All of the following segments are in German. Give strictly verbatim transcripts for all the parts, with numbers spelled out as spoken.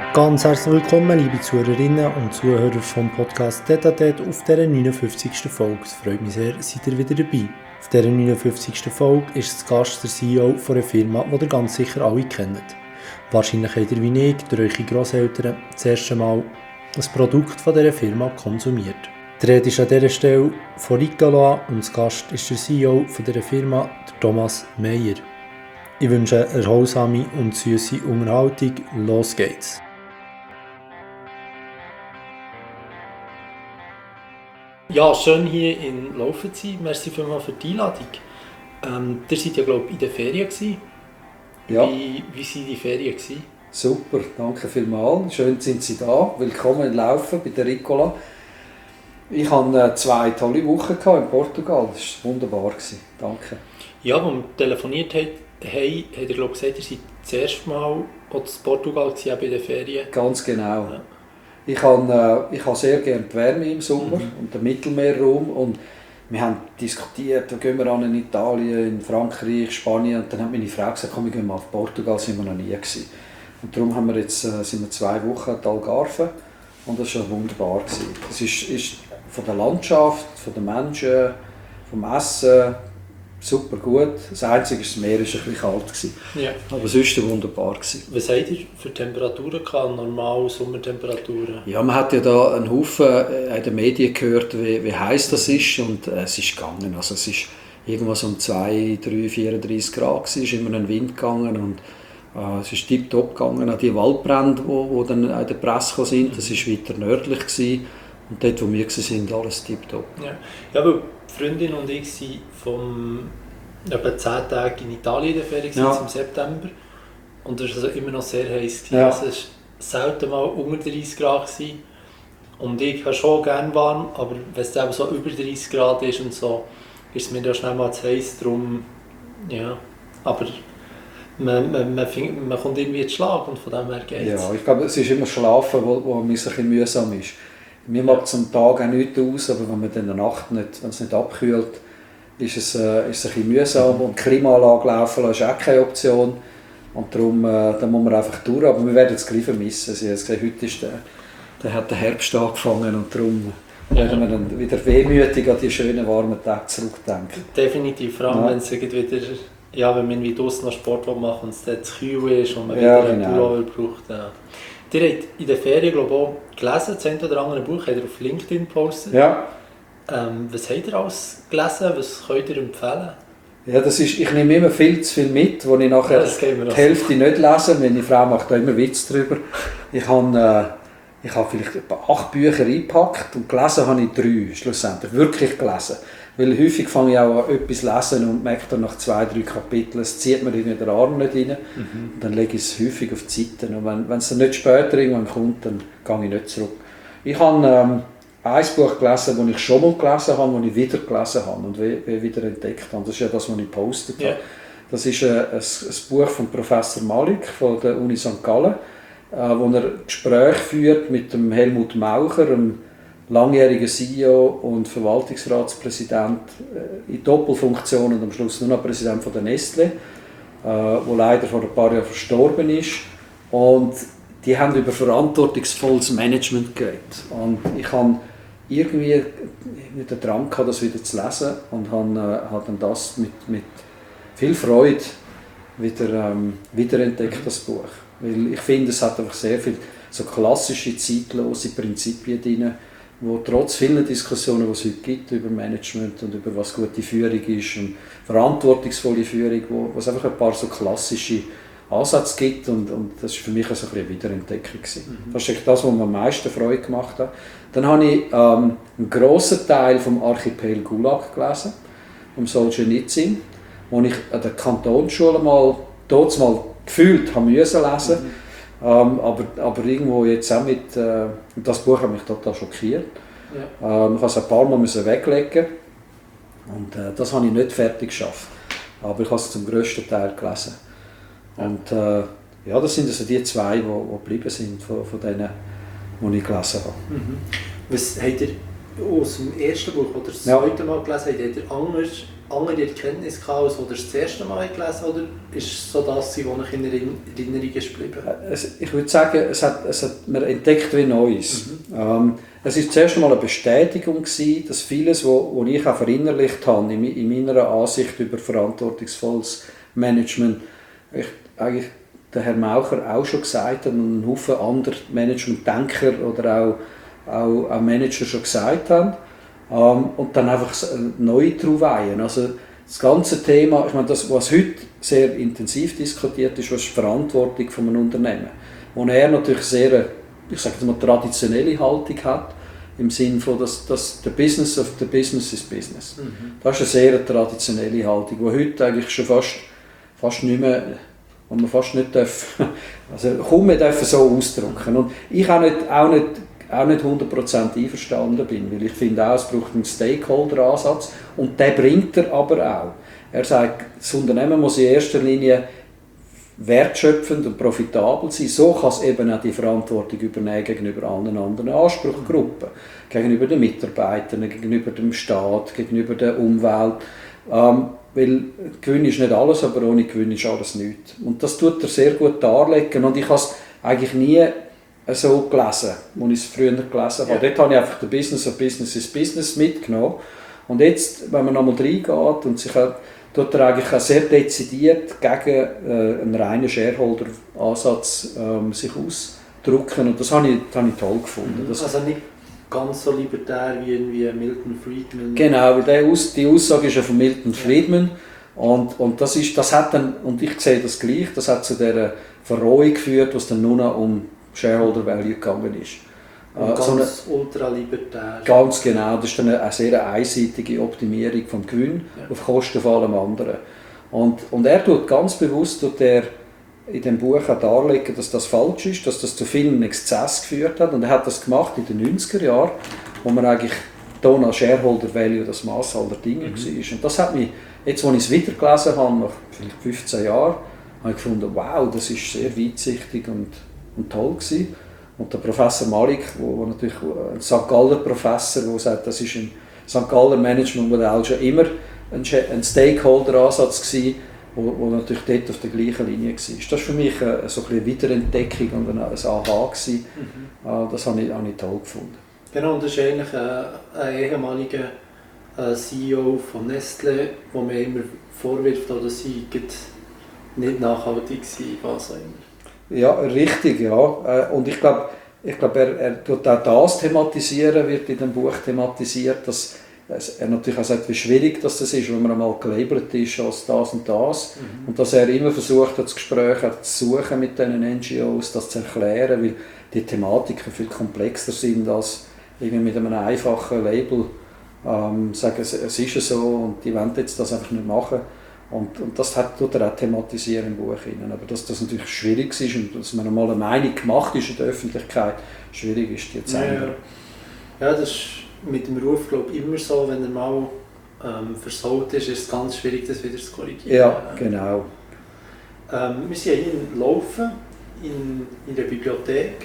Ganz herzlich willkommen, liebe Zuhörerinnen und Zuhörer vom Podcast Tete-a-Tete auf dieser neunundfünfzigsten Folge. Es freut mich sehr, seid ihr wieder dabei. Auf dieser neunundfünfzigsten Folge ist zu Gast der C E O von einer Firma, die ihr ganz sicher alle kennt. Wahrscheinlich habt ihr wie ich durch eure Grosseltern das erste Mal ein Produkt von dieser Firma konsumiert. Die Rede ist an dieser Stelle von Ricola und zu Gast ist der C E O von dieser Firma, der Thomas Meyer. Ich wünsche eine erholsame und süße Unterhaltung. Los geht's! Ja, schön hier in Laufen zu sein. Merci vielmals für die Einladung. Ähm, ihr seid ja, glaube ich, in der Ferien gewesen. Ja. Wie, wie waren die Ferien gewesen? Super, danke vielmals. Schön sind Sie da. Willkommen in Laufen bei der Ricola. Ich hatte zwei tolle Wochen in Portugal. Das war wunderbar. Danke. Ja, als wir telefoniert haben, hey, hat er glaube ich, gesagt, ihr seid das erste Mal in Portugal gewesen, bei den Ferien. Ganz genau. Ja. Ich habe, äh, ich habe sehr gerne die Wärme im Sommer mhm. und den Mittelmeerraum. Und wir haben diskutiert, wo gehen wir an in Italien, in Frankreich, Spanien. Und dann hat meine Frau gesagt, komm, wir gehen mal auf Portugal, sind wir noch nie gewesen. Und darum haben wir jetzt, äh, sind wir zwei Wochen in Algarve und das war wunderbar. Es ist, ist von der Landschaft, von den Menschen, vom Essen super gut. Das Einzige ist, das Meer war ein bisschen kalt. Ja. Aber sonst war es wunderbar. Was habt ihr für Temperaturen gehabt, normale Sommertemperaturen? Ja, man hat ja da einen Haufen in den Medien gehört, wie, wie heiß das ist und äh, es ist gegangen. Also es ist irgendwas um zwei, drei, vierunddreißig Grad, es ist immer ein Wind gegangen und äh, es ist tiptop gegangen. Auch die Waldbrände, die dann in der Presse kamen, sind, das war weiter nördlich gewesen. Und dort, wo wir waren, alles tiptop. Ja, ja, weil Freundin und ich sind vom etwa zehn Tagen in Italien in der Ferien ja. im September. Und es war also immer noch sehr heiß. Ja. Also es war selten mal unter dreißig Grad. Gewesen. Und ich habe schon gerne warm, aber wenn es eben so über dreißig Grad ist und so, ist es mir ja schnell mal zu heiß. Darum, ja, aber man, man, man, find, man kommt irgendwie ins Schlag und von dem her geht es. Ja, ich glaube, es ist immer Schlafen, wo, wo ein bisschen mühsam ist. Mir macht es am Tag auch nichts aus, aber wenn man in der Nacht nicht, wenn es nicht abkühlt, ist es, äh, ist es ein bisschen mühsam. Und die Klimaanlage laufen lassen ist auch keine Option. Und darum äh, da muss man einfach durch. Aber wir werden es gleich vermissen. Sie haben gesagt, heute ist der, der, hat der Herbst angefangen und darum werden wir dann wieder wehmütig an die schönen warmen Tage zurückdenken. Definitiv, vor allem ja. wenn es wieder, ja, wenn man draußen noch Sport machen und es dann zu kühl ist und man ja, wieder genau. einen Pullover braucht. Ja. Ihr habt in der Ferien glaube ich, auch gelesen, das eine oder andere Buch habt ihr auf LinkedIn gepostet. Ja. Ähm, was habt ihr alles gelesen? Was könnt ihr empfehlen? Ja, das ist, ich nehme immer viel zu viel mit, wo ich nachher ja, die Hälfte nicht lese. Meine Frau macht da immer Witz drüber. Ich habe, äh, ich habe vielleicht etwa acht Bücher eingepackt und gelesen habe ich drei, schlussendlich. Wirklich gelesen. Weil häufig fange ich auch an etwas lesen und merke dann nach zwei, drei Kapiteln, es zieht mir in den Arm nicht rein. Mhm. Dann lege ich es häufig auf die Seite. Und wenn, wenn es dann nicht später irgendwann kommt, dann gehe ich nicht zurück. Ich habe ähm, ein Buch gelesen, das ich schon mal gelesen habe, das ich wieder gelesen habe und wieder entdeckt habe. Das ist ja das, was ich gepostet habe. Yeah. Das ist ein, ein, ein Buch von Professor Malik von der Uni Sankt Gallen, äh, wo er Gespräche führt mit dem Helmut Maucher, einem langjähriger C E O und Verwaltungsratspräsident äh, in Doppelfunktion und am Schluss nur noch Präsident von der Nestlé, äh, wo leider vor ein paar Jahren verstorben ist. Und die haben über verantwortungsvolles Management geredet. Und ich habe irgendwie mit der Drang gehabt, das wieder zu lesen und habe, äh, habe dann das mit, mit viel Freude wieder ähm, wiederentdeckt, das Buch. Weil ich finde, es hat einfach sehr viele so klassische, zeitlose Prinzipien drin, wo trotz vielen Diskussionen, die es heute gibt über Management und über was gute Führung ist und verantwortungsvolle Führung, wo, wo es einfach ein paar so klassische Ansätze gibt und, und das war für mich also eine Wiederentdeckung. Mhm. Das ist das, was mir am meisten Freude gemacht hat. Dann habe ich ähm, einen grossen Teil vom Archipel Gulag gelesen, um Solzhenitsyn, wo ich an der Kantonsschule mal, dort mal gefühlt habe müssen lesen. Mhm. Ähm, aber, aber irgendwo jetzt auch mit, äh, das Buch hat mich total schockiert. Ja. Ähm, ich musste es ein paar Mal müssen weglegen und äh, das habe ich nicht fertig geschafft. Aber ich habe es zum grössten Teil gelesen. Ja. Und äh, ja, das sind also die zwei, die, die geblieben sind von, von denen, die ich gelesen habe. Mhm. Was habt ihr aus dem ersten Buch oder das ja. zweite Mal gelesen, habt ihr anders andere Erkenntnisse gehabt, als du das erste Mal gelesen hast, oder ist es so das, was in Erinnerung ist geblieben? Ich würde sagen, es hat, es hat, man entdeckt wie Neues. Mhm. Ähm, es war zuerst einmal eine Bestätigung gewesen, dass vieles, was ich auch verinnerlicht habe, in, in meiner Ansicht über verantwortungsvolles Management, ich, eigentlich der Herr Maucher auch schon gesagt hat und ein Haufen andere Management-Denker oder auch, auch, auch Manager schon gesagt haben. Um, und dann einfach neu drauf weihen. Also das ganze Thema, ich meine, das, was heute sehr intensiv diskutiert ist, was ist die Verantwortung von einem Unternehmen, wo er natürlich sehr, ich sage mal, traditionelle Haltung hat, im Sinne von, dass, dass the business of the business is business. Mhm. Das ist eine sehr traditionelle Haltung, die heute eigentlich schon fast, fast nicht mehr, wo man fast nicht darf, also kaum mehr dürfen so ausdrücken. Und ich auch nicht, auch nicht auch nicht hundert Prozent einverstanden bin, weil ich finde auch, es braucht einen Stakeholder-Ansatz und den bringt er aber auch. Er sagt, das Unternehmen muss in erster Linie wertschöpfend und profitabel sein, so kann es eben auch die Verantwortung übernehmen gegenüber allen anderen Anspruchsgruppen, gegenüber den Mitarbeitern, gegenüber dem Staat, gegenüber der Umwelt, ähm, weil Gewinn ist nicht alles, aber ohne Gewinn ist alles nichts. Und das tut er sehr gut darlegen und ich habe es eigentlich nie so gelesen, als ich es früher gelesen habe. Ja. Dort habe ich einfach den Business of Business is Business mitgenommen. Und jetzt, wenn man nochmal reingeht und sich halt, tut er eigentlich auch sehr dezidiert gegen äh, einen reinen Shareholder-Ansatz ähm, sich ausdrücken. Und das habe ich, das habe ich toll gefunden. Das also nicht ganz so libertär wie irgendwie Milton Friedman. Genau, weil der Aus, die Aussage ist ja von Milton Friedman. Und, und, das ist, das hat dann, und ich sehe das gleich, das hat zu dieser Verrohung geführt, was dann nur noch um Shareholder Value gegangen ist. Und ganz so eine, ultralibertär. Ganz genau, das ist dann eine, eine sehr einseitige Optimierung vom Gewinn ja. auf Kosten von allem anderen. Und, und er tut ganz bewusst tut er in dem Buch auch darlegen, dass das falsch ist, dass das zu vielen Exzess geführt hat. Und er hat das gemacht in den neunziger Jahren, wo man eigentlich hier als Shareholder Value das Maß aller Dinge mhm. war. Und das hat mich, jetzt als ich es wieder gelesen habe, nach vielleicht fünfzehn Jahren, habe ich gefunden, wow, das ist sehr weitsichtig und und toll gewesen. Und der Professor Malik, wo, wo natürlich ein Sankt Galler Professor, der sagt, das ist ein Sankt Galler Managementmodell schon immer ein, ein Stakeholder-Ansatz gewesen, wo, wo natürlich dort auf der gleichen Linie war. Das war für mich eine, so eine Wiederentdeckung und ein, ein Aha gewesen. Mhm. Das habe ich, habe ich toll gefunden. Genau, und das ist eigentlich ein, ein ehemaliger C E O von Nestlé, wo mir immer vorwirft, dass sie nicht nachhaltig sind, was auch immer. Ja, richtig, ja. Und ich glaube, ich glaub, er, er tut auch das thematisieren, wird in dem Buch thematisiert, dass er natürlich auch sagt, wie schwierig das ist, wenn man einmal gelabelt ist als das und das. Mhm. Und dass er immer versucht hat, das Gespräch zu suchen mit diesen N G Os, das zu erklären, weil die Thematiken viel komplexer sind als irgendwie mit einem einfachen Label ähm, sagen, es, es ist so und die wollen jetzt das einfach nicht machen. Und, und das hat, tut er auch thematisieren im Buch hinein. Aber dass das natürlich schwierig ist und dass man einmal eine Meinung gemacht ist in der Öffentlichkeit, schwierig ist die zu ändern. Ja, ja, das ist mit dem Ruf, glaube ich, immer so, wenn er mal ähm, versaut ist, ist es ganz schwierig, das wieder zu korrigieren. Ja, genau. Ähm, wir sind ja hier in Laufen, in, in der Bibliothek.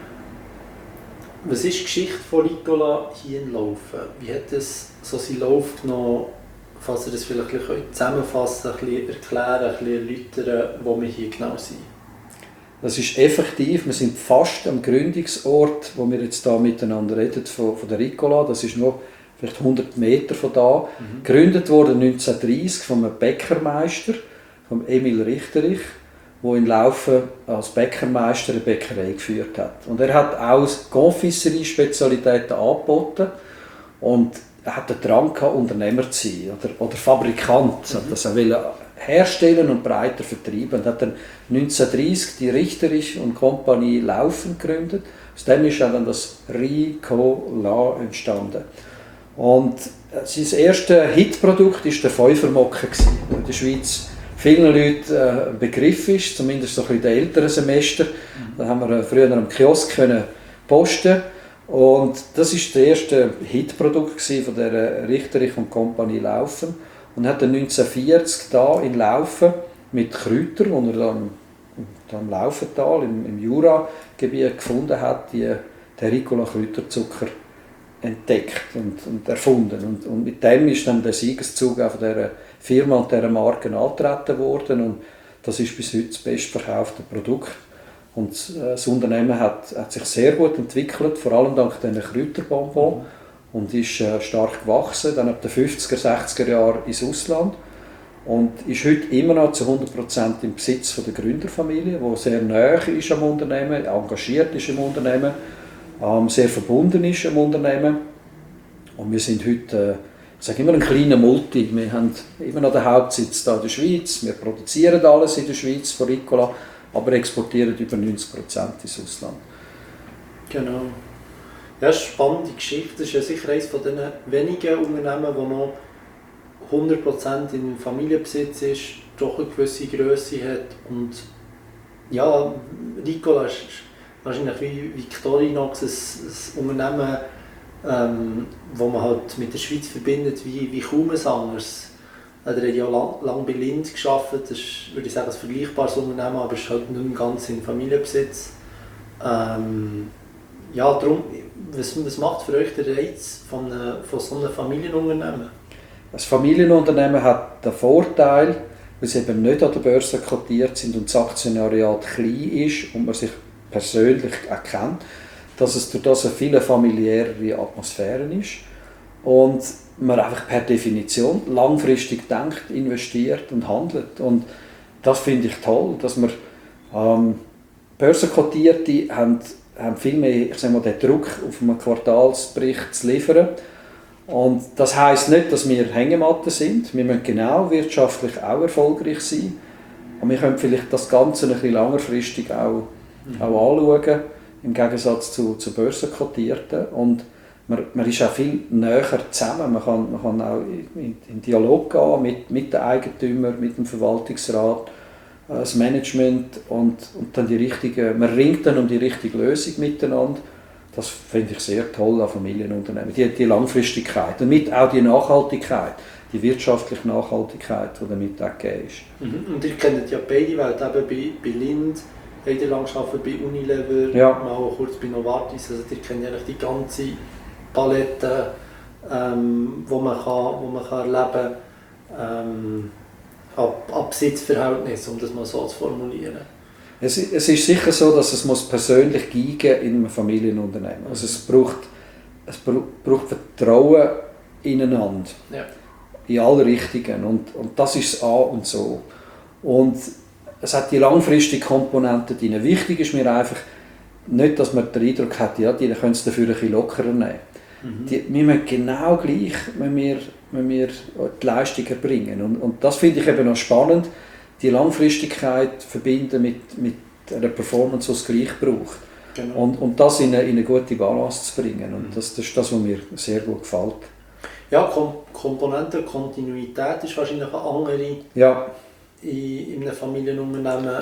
Was ist die Geschichte von Ricola hier in Laufen? Wie hat es so seinen Lauf genommen? Falls ihr das vielleicht ein bisschen zusammenfassen, ein bisschen erklären, ein bisschen erläutern, wo wir hier genau sind. Das ist effektiv, wir sind fast am Gründungsort, wo wir jetzt hier miteinander reden, von, von der Ricola. Das ist noch vielleicht hundert Meter von da. Mhm. Gegründet wurde neunzehnhundertdreißig von einem Bäckermeister, von Emil Richterich, der in Laufen als Bäckermeister eine Bäckerei geführt hat. Und er hat auch Confiserie-Spezialitäten angeboten und er hatte den Drang gehabt, Unternehmer zu sein oder, oder Fabrikant. Mhm. Das er wollte herstellen und breiter vertreiben. Und hat dann neunzehnhundertdreißig die Richterich und Kompanie Laufen gegründet. Aus dem ist dann das Ricola entstanden. Und sein erstes Hitprodukt war der Fünfermocken, der in der Schweiz vielen Leuten ein Begriff ist, zumindest so ein bisschen in den älteren Semester. Mhm. Da haben wir früher am Kiosk können posten. Und das war das erste Hitprodukt von der Richterich und Kompanie Laufen. Und hat dann neunzehnhundertvierzig da in Laufen mit Kräutern, die er dann im Laufental, im, im Jura-Gebiet gefunden hat, die, den Ricola-Kräuterzucker entdeckt und, und erfunden. Und, und mit dem ist dann der Siegeszug von dieser Firma und dieser Marke angetreten worden und das ist bis heute das bestverkaufte Produkt. Und das Unternehmen hat, hat sich sehr gut entwickelt, vor allem dank diesen Kräuterbonbons, und ist äh, stark gewachsen, dann ab den fünfziger, sechziger Jahren ins Ausland und ist heute immer noch zu hundert Prozent im Besitz von der Gründerfamilie, die sehr nahe ist am Unternehmen, engagiert ist im Unternehmen, ähm, sehr verbunden ist am Unternehmen. Und wir sind heute, äh, ich sage immer, ein kleiner Multi. Wir haben immer noch den Hauptsitz hier in der Schweiz, wir produzieren alles in der Schweiz von Ricola, aber exportieren über neunzig Prozent ins Ausland. Genau. Ja, das ist eine spannende Geschichte. Das ist ja sicher eines von den wenigen Unternehmen, die noch hundert Prozent in Familienbesitz ist, doch eine gewisse Grösse hat. Und ja, Ricola ist wahrscheinlich wie Victorinox ein, ein Unternehmen, ähm, das man halt mit der Schweiz verbindet wie, wie kaum ein anderes. Er hat ja lang, lang bei Lindt gearbeitet, das ist, würde ich sagen, ein vergleichbares Unternehmen, aber es ist halt nicht mehr ganz in Familienbesitz. Ähm, ja, darum, was, was macht für euch der Reiz von, eine, von so einem Familienunternehmen? Das Familienunternehmen hat den Vorteil, weil sie eben nicht an der Börse kotiert sind und das Aktionariat klein ist und man sich persönlich erkennt, dass es durch das eine viel familiärere Atmosphäre ist und man einfach per Definition langfristig denkt, investiert und handelt. Und das finde ich toll, dass wir ähm, Börsenkotierte haben, haben viel mehr, ich sage mal, den Druck auf einen Quartalsbericht zu liefern. Und das heisst nicht, dass wir Hängematten sind. Wir müssen genau wirtschaftlich auch erfolgreich sein. Und wir können vielleicht das Ganze ein bisschen längerfristig auch, mhm. auch anschauen, im Gegensatz zu, zu Börsenkotierten. Und man, man ist auch viel näher zusammen. Man kann, man kann auch in, in Dialog gehen mit, mit den Eigentümern, mit dem Verwaltungsrat, das Management und, und dann die richtige, man ringt dann um die richtige Lösung miteinander. Das finde ich sehr toll an Familienunternehmen. Die, die Langfristigkeit, damit auch die Nachhaltigkeit, die wirtschaftliche Nachhaltigkeit, die damit auch gegeben ist. Mhm. Und ihr kennt ja beide Welten, eben bei, bei Lindt, habt ihr lange gearbeitet, bei Unilever, ja. mal kurz bei Novartis, also ihr kennt ja die ganze Palette, ähm, wo man kann, wo man kann erleben kann, ähm, ab, ab Besitzverhältnis, um das mal so zu formulieren. Es, es ist sicher so, dass es muss persönlich gehen in einem Familienunternehmen. Also es braucht, es braucht Vertrauen ineinander, ja. in alle Richtungen. Und, und das ist das A und so. Und es hat die langfristige Komponente drin. Wichtig ist mir einfach nicht, dass man den Eindruck hat, ja, die können es dafür ein bisschen lockerer nehmen. Mhm. Die, wir müssen genau gleich wenn wir, wenn wir die Leistung erbringen. Und, und das finde ich eben noch spannend, die Langfristigkeit verbinden mit, mit einer Performance, die es gleich braucht. Genau. Und, und das in eine, in eine gute Balance zu bringen. Und das, das ist das, was mir sehr gut gefällt. Ja, Kom Komponente Kontinuität ist wahrscheinlich eine andere ja. in, in einem Familienunternehmen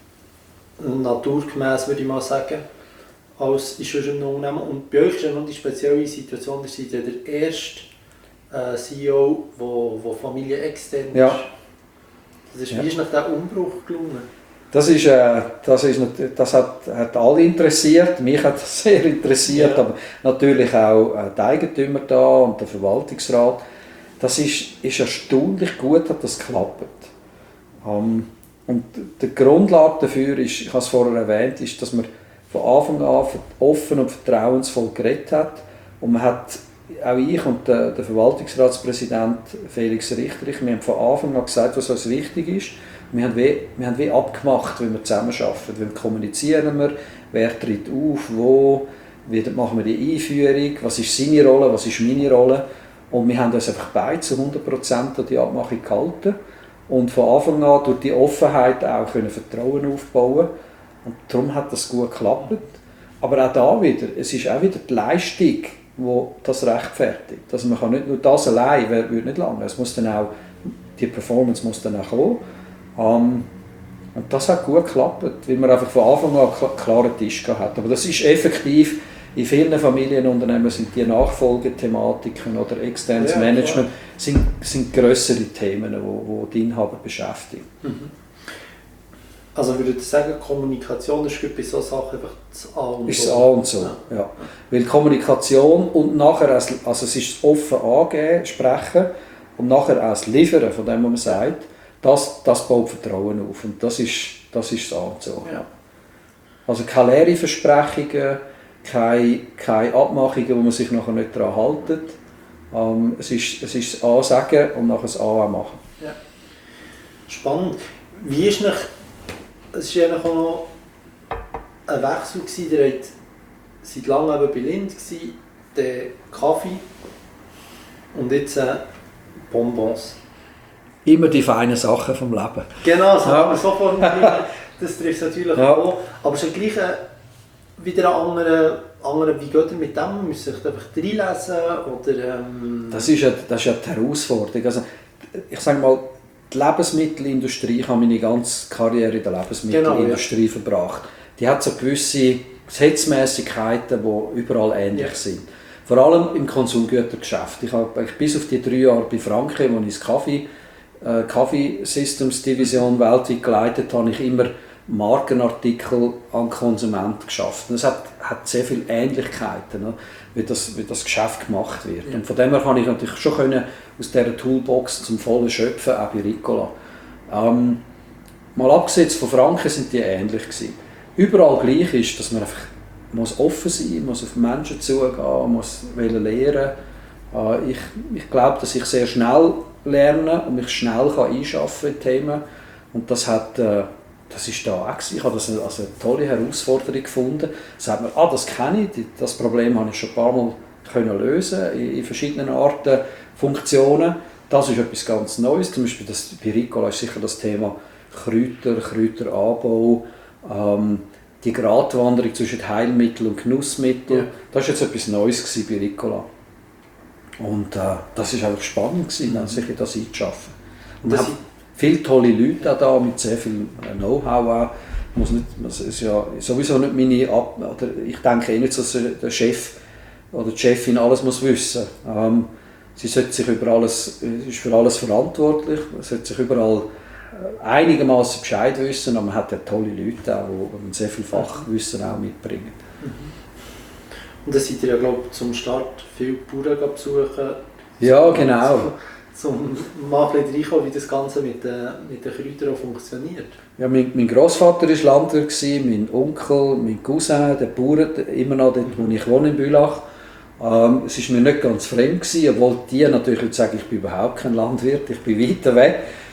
naturgemäß, würde ich mal sagen, als in einem Unternehmen. Und bei euch ist ja noch die spezielle Situation, ihr seid ja der erste äh, C E O, der familienextern ist. Ja. Das ist, wie ja. ist nach diesem Umbruch gelungen? Das, ist, äh, das, ist, das hat, hat alle interessiert, mich hat das sehr interessiert, ja. aber natürlich auch äh, die Eigentümer da und der Verwaltungsrat. Das ist, ist erstaunlich gut, hat das geklappt. Ähm, und die Grundlage dafür ist, ich habe es vorher erwähnt, ist, dass man von Anfang an offen und vertrauensvoll geredet hat. Und man hat, auch ich und der, der Verwaltungsratspräsident Felix Richterich, wir haben von Anfang an gesagt, was uns wichtig ist. Wir haben wie, wir haben wie abgemacht, wie wir zusammenarbeiten. Wie kommunizieren wir, wer tritt auf, wo, wie machen wir die Einführung, was ist seine Rolle, was ist meine Rolle. Und wir haben uns einfach beide zu hundert Prozent an die Abmachung gehalten. Und von Anfang an durch die Offenheit auch können Vertrauen aufbauen. Und darum hat das gut geklappt. Aber auch da wieder, es ist auch wieder die Leistung, die das rechtfertigt. Also man kann nicht nur das allein, würde nicht lange. Es muss dann auch, die Performance muss dann auch kommen. Um, und das hat gut geklappt, weil man einfach von Anfang an einen klaren Tisch hat. Aber das ist effektiv, in vielen Familienunternehmen sind die Nachfolgethematiken oder externes ja, Management sind, sind grössere Themen, die wo, wo die Inhaber beschäftigen. Mhm. Also würde ich sagen, Kommunikation ist bei solchen Sachen einfach das A und so. Ist das A und so, ja. ja. Weil Kommunikation und nachher, also es ist offen angeben, sprechen, und nachher auch das Liefern von dem, was man sagt, das, das baut Vertrauen auf. Und das ist das, ist das A und O. Ja. Also keine leeren Versprechungen, keine, keine Abmachungen, wo man sich nachher nicht daran hält. Ähm, es, ist, es ist das A sagen und nachher das A auch machen. Ja. Spannend. Wie ist noch, es war ja auch noch ein Wechsel gewesen, der hat seit langem eben bei Lind gsi, der Kaffee und jetzt äh, Bonbons. Immer die feinen Sachen vom Leben. Genau, so Ja. kann man so formulieren. Das trifft natürlich Ja. auch. Aber es ist gleich äh, wieder ein anderer, anderer, wie geht ihr mit dem? Man muss sich einfach reinlesen oder... Ähm Das ist ja, das ist ja die Herausforderung. Also, ich sage mal, die Lebensmittelindustrie, ich habe meine ganze Karriere in der Lebensmittelindustrie genau, ja. verbracht. Die hat so gewisse Gesetzmäßigkeiten, die überall ähnlich ja. sind. Vor allem im Konsumgütergeschäft. Ich habe bis auf die drei Jahre bei Franke, wo ich das Kaffee, äh, Kaffee Systems Division weltweit geleitet habe, ich immer Markenartikel an Konsumenten geschafft. Es hat, hat sehr viele Ähnlichkeiten, ne, wie, das, wie das Geschäft gemacht wird. Ja. Und von dem her kann ich natürlich schon können, aus dieser Toolbox zum vollen schöpfen, auch bei Ricola. Ähm, mal abgesehen von Franken sind die ähnlich gewesen. Überall gleich ist, dass man einfach muss offen sein, muss auf Menschen zugehen, muss lernen. Äh, ich ich glaube, dass ich sehr schnell lerne und mich schnell kann einschaffen in Themen. Und das hat äh, das ist da auch gewesen. Ich habe das als eine tolle Herausforderung gefunden. Da sagt man, ah, das kenne ich, das Problem habe ich schon ein paar Mal können lösen in, in verschiedenen Arten, Funktionen. Das ist etwas ganz Neues. Zum Beispiel das, bei Ricola ist sicher das Thema Kräuter, Kräuteranbau, ähm, die Gratwanderung zwischen Heilmittel und Genussmittel. Ja. Das war jetzt etwas Neues bei Ricola. Und äh, das war einfach spannend, gewesen, mhm. sich in das einzuschaffen. Und es sind viele tolle Leute auch da, mit sehr viel Know-how. Muss nicht, es ist ja sowieso nicht meine Ab oder ich denke eh nicht, dass der Chef oder die Chefin alles muss wissen. Ähm, sie sollte sich über alles, ist für alles verantwortlich, sollte sich überall einigermaßen Bescheid wissen, aber man hat ja tolle Leute auch, die sehr viel Fachwissen auch mitbringen. Und dann seid ihr ja, glaube ich, zum Start viele Bauern besuchen. Ja, genau. Um mal ein bisschen reinkommen, wie das Ganze mit den, mit den Kräutern funktioniert. Ja, mein, mein Grossvater war Landwirt, mein Onkel, mein Cousin, der Bauer, immer noch dort, wo ich wohne in Bülach. Ähm, es war mir nicht ganz fremd gewesen, obwohl die natürlich sagen, ich bin überhaupt kein Landwirt, ich bin weiter weg.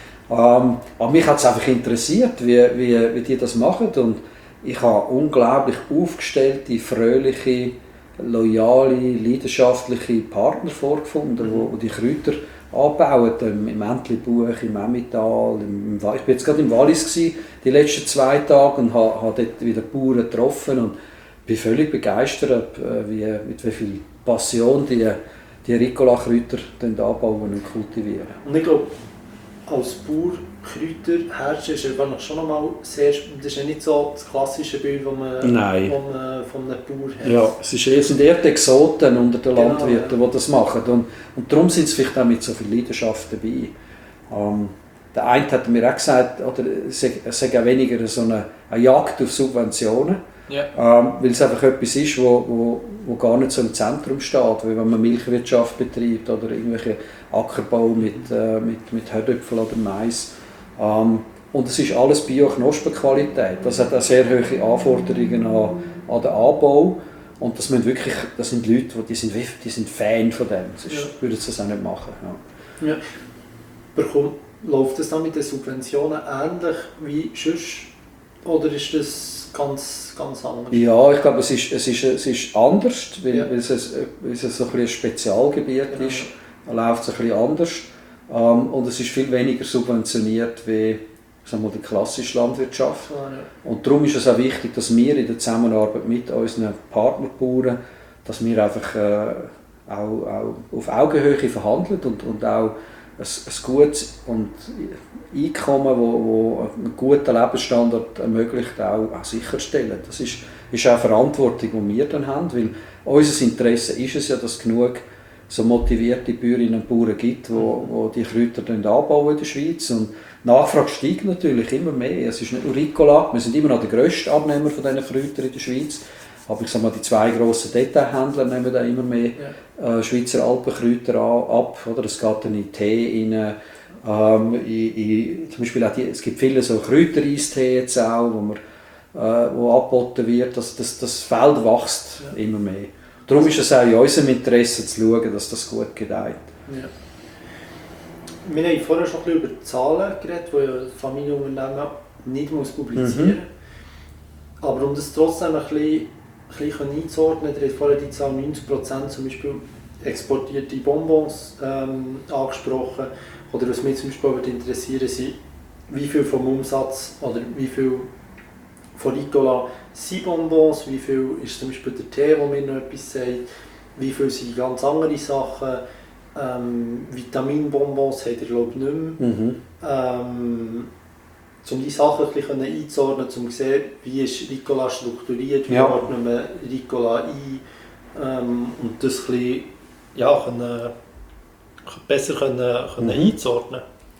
Ähm, aber mich hat es einfach interessiert, wie, wie, wie die das machen. Und ich habe unglaublich aufgestellte, fröhliche, loyale, leidenschaftliche Partner vorgefunden, mhm. die, die Kräuter anbauen. Im Entlebuch, im Emmental. Im, ich war jetzt gerade im Wallis gewesen, die letzten zwei Tage und habe, habe dort wieder Bauern getroffen und bin völlig begeistert, wie, mit wie viel Passion die, die Ricola-Kräuter anbauen und kultivieren. Und ich glaube, als Bauer Kräuter herstellen ist einfach schon noch mal sehr, das ist ja nicht so das klassische Bild, das man von einem, von einem Bauer hat. Ja, es, ist, es sind eher die Exoten unter den genau, Landwirten, ja. die das machen. Und, und darum sind sie vielleicht auch mit so viel Leidenschaft dabei. Ähm, der eine hat mir auch gesagt, oder es sei auch weniger so eine, eine Jagd auf Subventionen, ja. ähm, weil es einfach etwas ist, wo, wo, wo gar nicht so im Zentrum steht, wie wenn man Milchwirtschaft betreibt oder irgendwelche Ackerbau mit, äh, mit, mit Herdöpfel oder Mais. Ähm, und es ist alles Bio-Knospenqualität. Das hat auch sehr hohe Anforderungen an, an den Anbau. Und das, müssen wirklich, das sind Leute, die sind, die sind Fan von dem. Sonst ja. würden sie das auch nicht machen. Ja. Ja. Bekommt, läuft das dann mit den Subventionen ähnlich wie sonst? Oder ist das ganz, ganz anders? Ja, ich glaube, es ist, es ist, es ist anders, weil, ja. weil, es, weil es so ein, ein Spezialgebiet genau. ist. Da läuft es ein bisschen anders. Um, und es ist viel weniger subventioniert wie sagen wir, die klassische Landwirtschaft. Oh, ja. Und darum ist es auch wichtig, dass wir in der Zusammenarbeit mit unseren Partnerbauern, dass wir einfach äh, auch, auch auf Augenhöhe verhandeln und, und auch ein, ein gutes und Einkommen, das wo, wo einen guten Lebensstandard ermöglicht, auch, auch sicherstellen. Das ist, ist auch eine Verantwortung, die wir dann haben, weil unser Interesse ist es ja, dass genug so motivierte Bäuerinnen und Bauern gibt, die wo, wo die Kräuter anbauen in der Schweiz. Und die Nachfrage steigt natürlich immer mehr. Es ist nicht nur Ricola, wir sind immer noch der grösste Abnehmer von diesen Kräutern in der Schweiz. Aber ich sage mal, die zwei grossen Detailhändler nehmen da immer mehr ja. äh, Schweizer Alpenkräuter ab. Oder? Es geht dann in Tee rein. Ähm, in, in, zum Beispiel auch die, es gibt viele so Kräutereistee jetzt auch, wo, man, äh, wo angeboten wird. Das, das, das Feld wächst ja. immer mehr. Darum ist es auch in unserem Interesse zu schauen, dass das gut gedeiht. Ja. Wir haben vorher schon ein bisschen über die Zahlen geredet, die ja Familienunternehmen nicht muss publizieren muss. Mhm. Aber um das trotzdem ein bisschen, ein bisschen einzuordnen, ihr habt vorher die Zahl neunzig Prozent zum Beispiel exportierte Bonbons ähm, angesprochen. Oder was mich zum Beispiel interessieren sind, wie viel vom Umsatz oder wie viel von Ricola sind Bonbons, wie viel ist zum Beispiel der Tee, wo mir noch etwas sagt, wie viel sind ganz andere Sachen, ähm, Vitaminbonbons habt ihr glaube ich nicht mehr. Mhm. Ähm, um die Sachen ein bisschen einzuordnen, um zu sehen, wie ist Ricola strukturiert, wie ja. ordnet man Ricola ein ähm, und das ein bisschen, ja, können, besser können, können mhm. einzuordnen.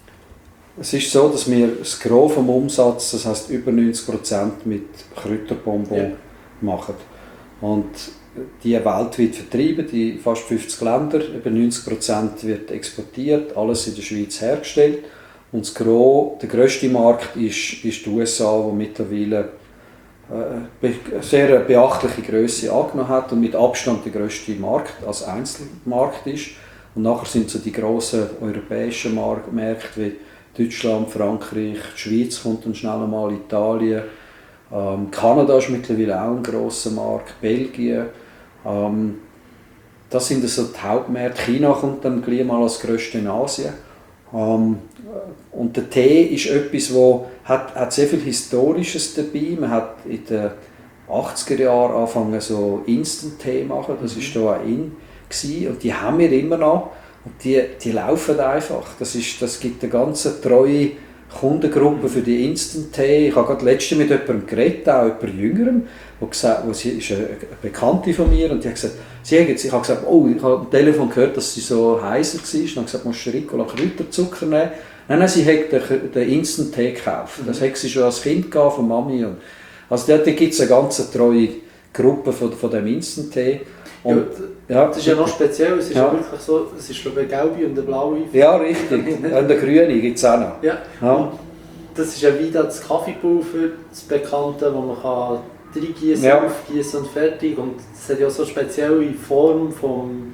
Es ist so, dass wir das Gros vom Umsatz, das heisst über neunzig Prozent mit Kräuterbonbon ja. machen. Und die weltweit vertrieben, in fast fünfzig Länder, über neunzig Prozent wird exportiert, alles in der Schweiz hergestellt. Und das Gros, der grösste Markt ist, ist die U S A, wo mittlerweile äh, eine sehr beachtliche Größe angenommen hat und mit Abstand der grösste Markt als Einzelmarkt ist. Und nachher sind so die grossen europäischen Märkte wie Deutschland, Frankreich, die Schweiz kommt dann schnell einmal, Italien, ähm, Kanada ist mittlerweile auch ein grosser Markt, Belgien. Ähm, das sind also die Hauptmärkte. China kommt dann gleich mal als grösste in Asien. Ähm, und der Tee ist etwas, das hat, hat sehr viel Historisches dabei. Man hat in den achtziger Jahren angefangen so Instant-Tee zu machen, das war da auch in gewesen, und die haben wir immer noch. Und die, die laufen einfach. Das, ist, das gibt eine ganz treue Kundengruppe für die Instant-Tee. Ich habe gerade letztens mit jemandem geredet, auch jemand Jüngerem, wo gesagt, wo sie ist eine Bekannte von mir, und die hat gesagt, sie hat, ich habe gesagt, oh, ich habe am Telefon gehört, dass sie so heiser war. Und ich habe gesagt, musst du Ricola Kräuterzucker nehmen? Nein, nein, sie hat den, den Instant-Tee gekauft. Das hat sie schon als Kind gehabt, von Mami. Und also da gibt es eine ganz treue Gruppe von, von dem Instant-Tee. Und, ja, das ist ja noch speziell, es ist ja. wirklich so, es ist glaube ich eine gelbe und eine blaue. Ja, richtig, und eine grüne gibt es auch noch. Ja. Ja. Das ist ja wie das Kaffeepulver, das Bekannte, wo man kann reingießen, ja. aufgießen und fertig. Und es hat ja so eine spezielle Form vom,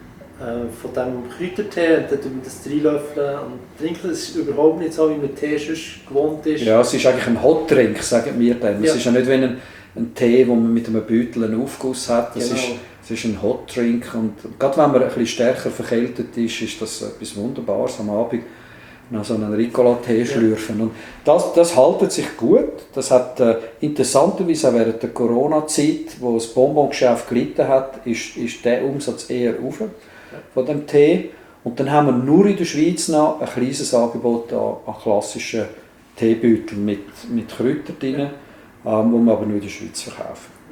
äh, von diesem Kräutertee, und dann tun wir das reinlöffeln und trinken. Das ist überhaupt nicht so, wie man Tee sonst gewohnt ist. Ja, es ist eigentlich ein Hot-Drink, sagen wir dann. Ja. Es ist ja nicht wie ein, ein Tee, wo man mit einem Beutel einen Aufguss hat. Das genau. ist, es ist ein Hot Drink, und gerade wenn man ein bisschen stärker verkältet ist, ist das etwas Wunderbares am Abend noch so einen Ricola-Tee schlürfen. Und das, das hält sich gut. Das hat äh, interessanterweise auch während der Corona-Zeit, wo das Bonbongeschäft gelitten hat, ist, ist der Umsatz eher rauf von dem Tee. Und dann haben wir nur in der Schweiz noch ein kleines Angebot an, an klassischen Teebeuteln mit, mit Kräutern drin, ähm, die wir aber nur in der Schweiz verkaufen.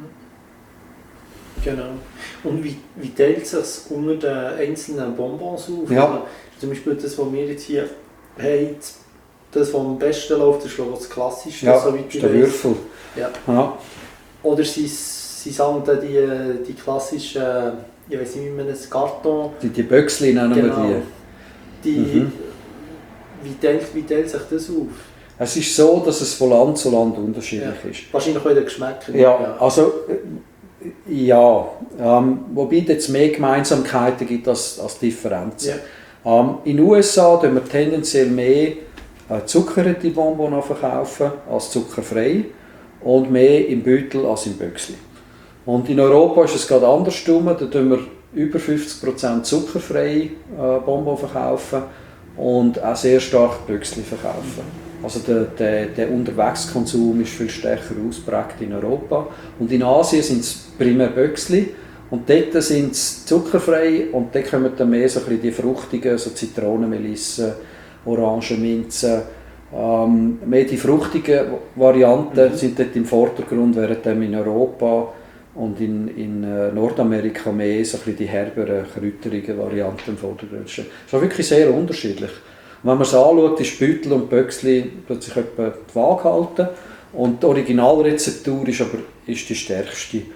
Genau. Und wie, wie teilt es sich unter den einzelnen Bonbons auf? Ja. Also, zum Beispiel das, was wir jetzt hier haben, das, was am besten läuft, ist glaube ich das Klassische. Ja, so ist der Würfel. Ja. Ja. Oder sie, sie sagen dann die, die klassischen, ich weiß nicht, wie man das Karton... Die, die Böckchen nennen genau. wir die. die mhm. wie, teilt, wie teilt sich das auf? Es ist so, dass es von Land zu Land unterschiedlich ja. ist. Wahrscheinlich auch in den Geschmäckern. Ja, ja. also... Ja, ähm, wobei es jetzt mehr Gemeinsamkeiten gibt als, als Differenzen. Ja. Ähm, in den U S A verkaufen wir tendenziell mehr äh, zuckerte Bonbons verkaufen als zuckerfrei und mehr im Beutel als im Böckli. Und in Europa ist es gerade andersrum, da verkaufen wir über fünfzig Prozent zuckerfreie äh, Bonbons verkaufen und auch sehr stark Böckli verkaufen. Also der, der, der Unterwegskonsum ist viel stärker ausgeprägt in Europa. Und in Asien sind es primär Böckli. Und dort sind es zuckerfrei, und dort kommen dann mehr so ein bisschen die fruchtigen, so Zitronenmelisse, Orangenminze. Ähm, mehr die fruchtigen Varianten mhm. sind dort im Vordergrund, während dann in Europa und in, in Nordamerika mehr so ein bisschen die herberen, kräuterigen Varianten im Vordergrund stehen. Das ist wirklich sehr unterschiedlich. Und wenn man es anschaut, ist Beutel und Böckli plötzlich etwa die Waage halten. Und die Originalrezeptur ist aber ist die stärkste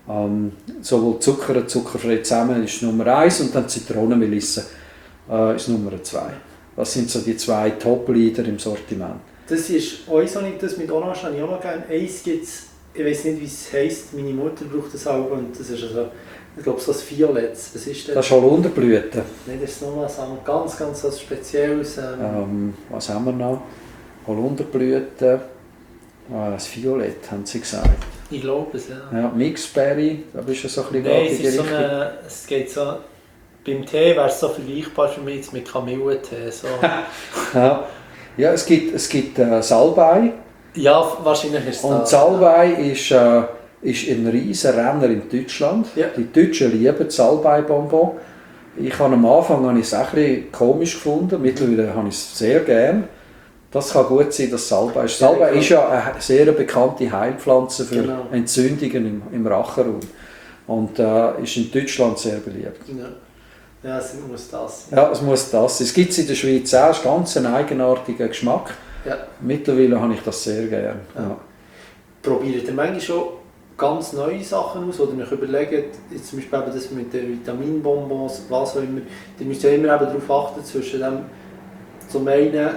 Ähm, sowohl Zucker und zuckerfrei zusammen ist Nummer eins und dann Zitronenmelisse äh, ist Nummer zwei. Das sind so die zwei Top-Leader im Sortiment. Das ist auch so nicht, das mit Orange habe ich auch noch gerne. Eins gibt es, ich weiß nicht wie es heisst, meine Mutter braucht das auch und das ist also, ich glaube so ein Violetts. Was ist das? Das ist Holunderblüte. Nein, das ist nochmal so ganz, ganz was Spezielles. Ähm. Ähm, was haben wir noch? Holunderblüte, äh, das Violett haben sie gesagt. Ich glaube es, ja. Ja, Mixberry, da bist du so ein bisschen Nein, es, ist so eine, es geht so, beim Tee wäre es so vergleichbar für mich mit Kamillentee. So. ja. ja, es gibt, es gibt äh, Salbei. Ja, wahrscheinlich ist es Und das. Salbei ist, äh, ist ein riesen Renner in Deutschland. Ja. Die Deutschen lieben Salbei-Bonbon. Ich habe am Anfang habe ich es auch ein bisschen komisch gefunden, mittlerweile habe ich es sehr gern. Das kann gut sein, dass Salbei ist. Salbei ist ja eine sehr bekannte Heilpflanze für genau. Entzündungen im, im Rachenraum und äh, ist in Deutschland sehr beliebt. Ja, ja, es muss das. Ja, es muss das. Es gibt es in der Schweiz auch, es ist ganz ein eigenartiger Geschmack. Ja. Mittlerweile habe ich das sehr gern. Ja. Ja. Probiert ihr manchmal schon ganz neue Sachen aus oder euch überlegt, jetzt zum Beispiel das mit den Vitaminbonbons, was auch immer, ihr müsst ja immer darauf achten, zwischen dem, zum einen,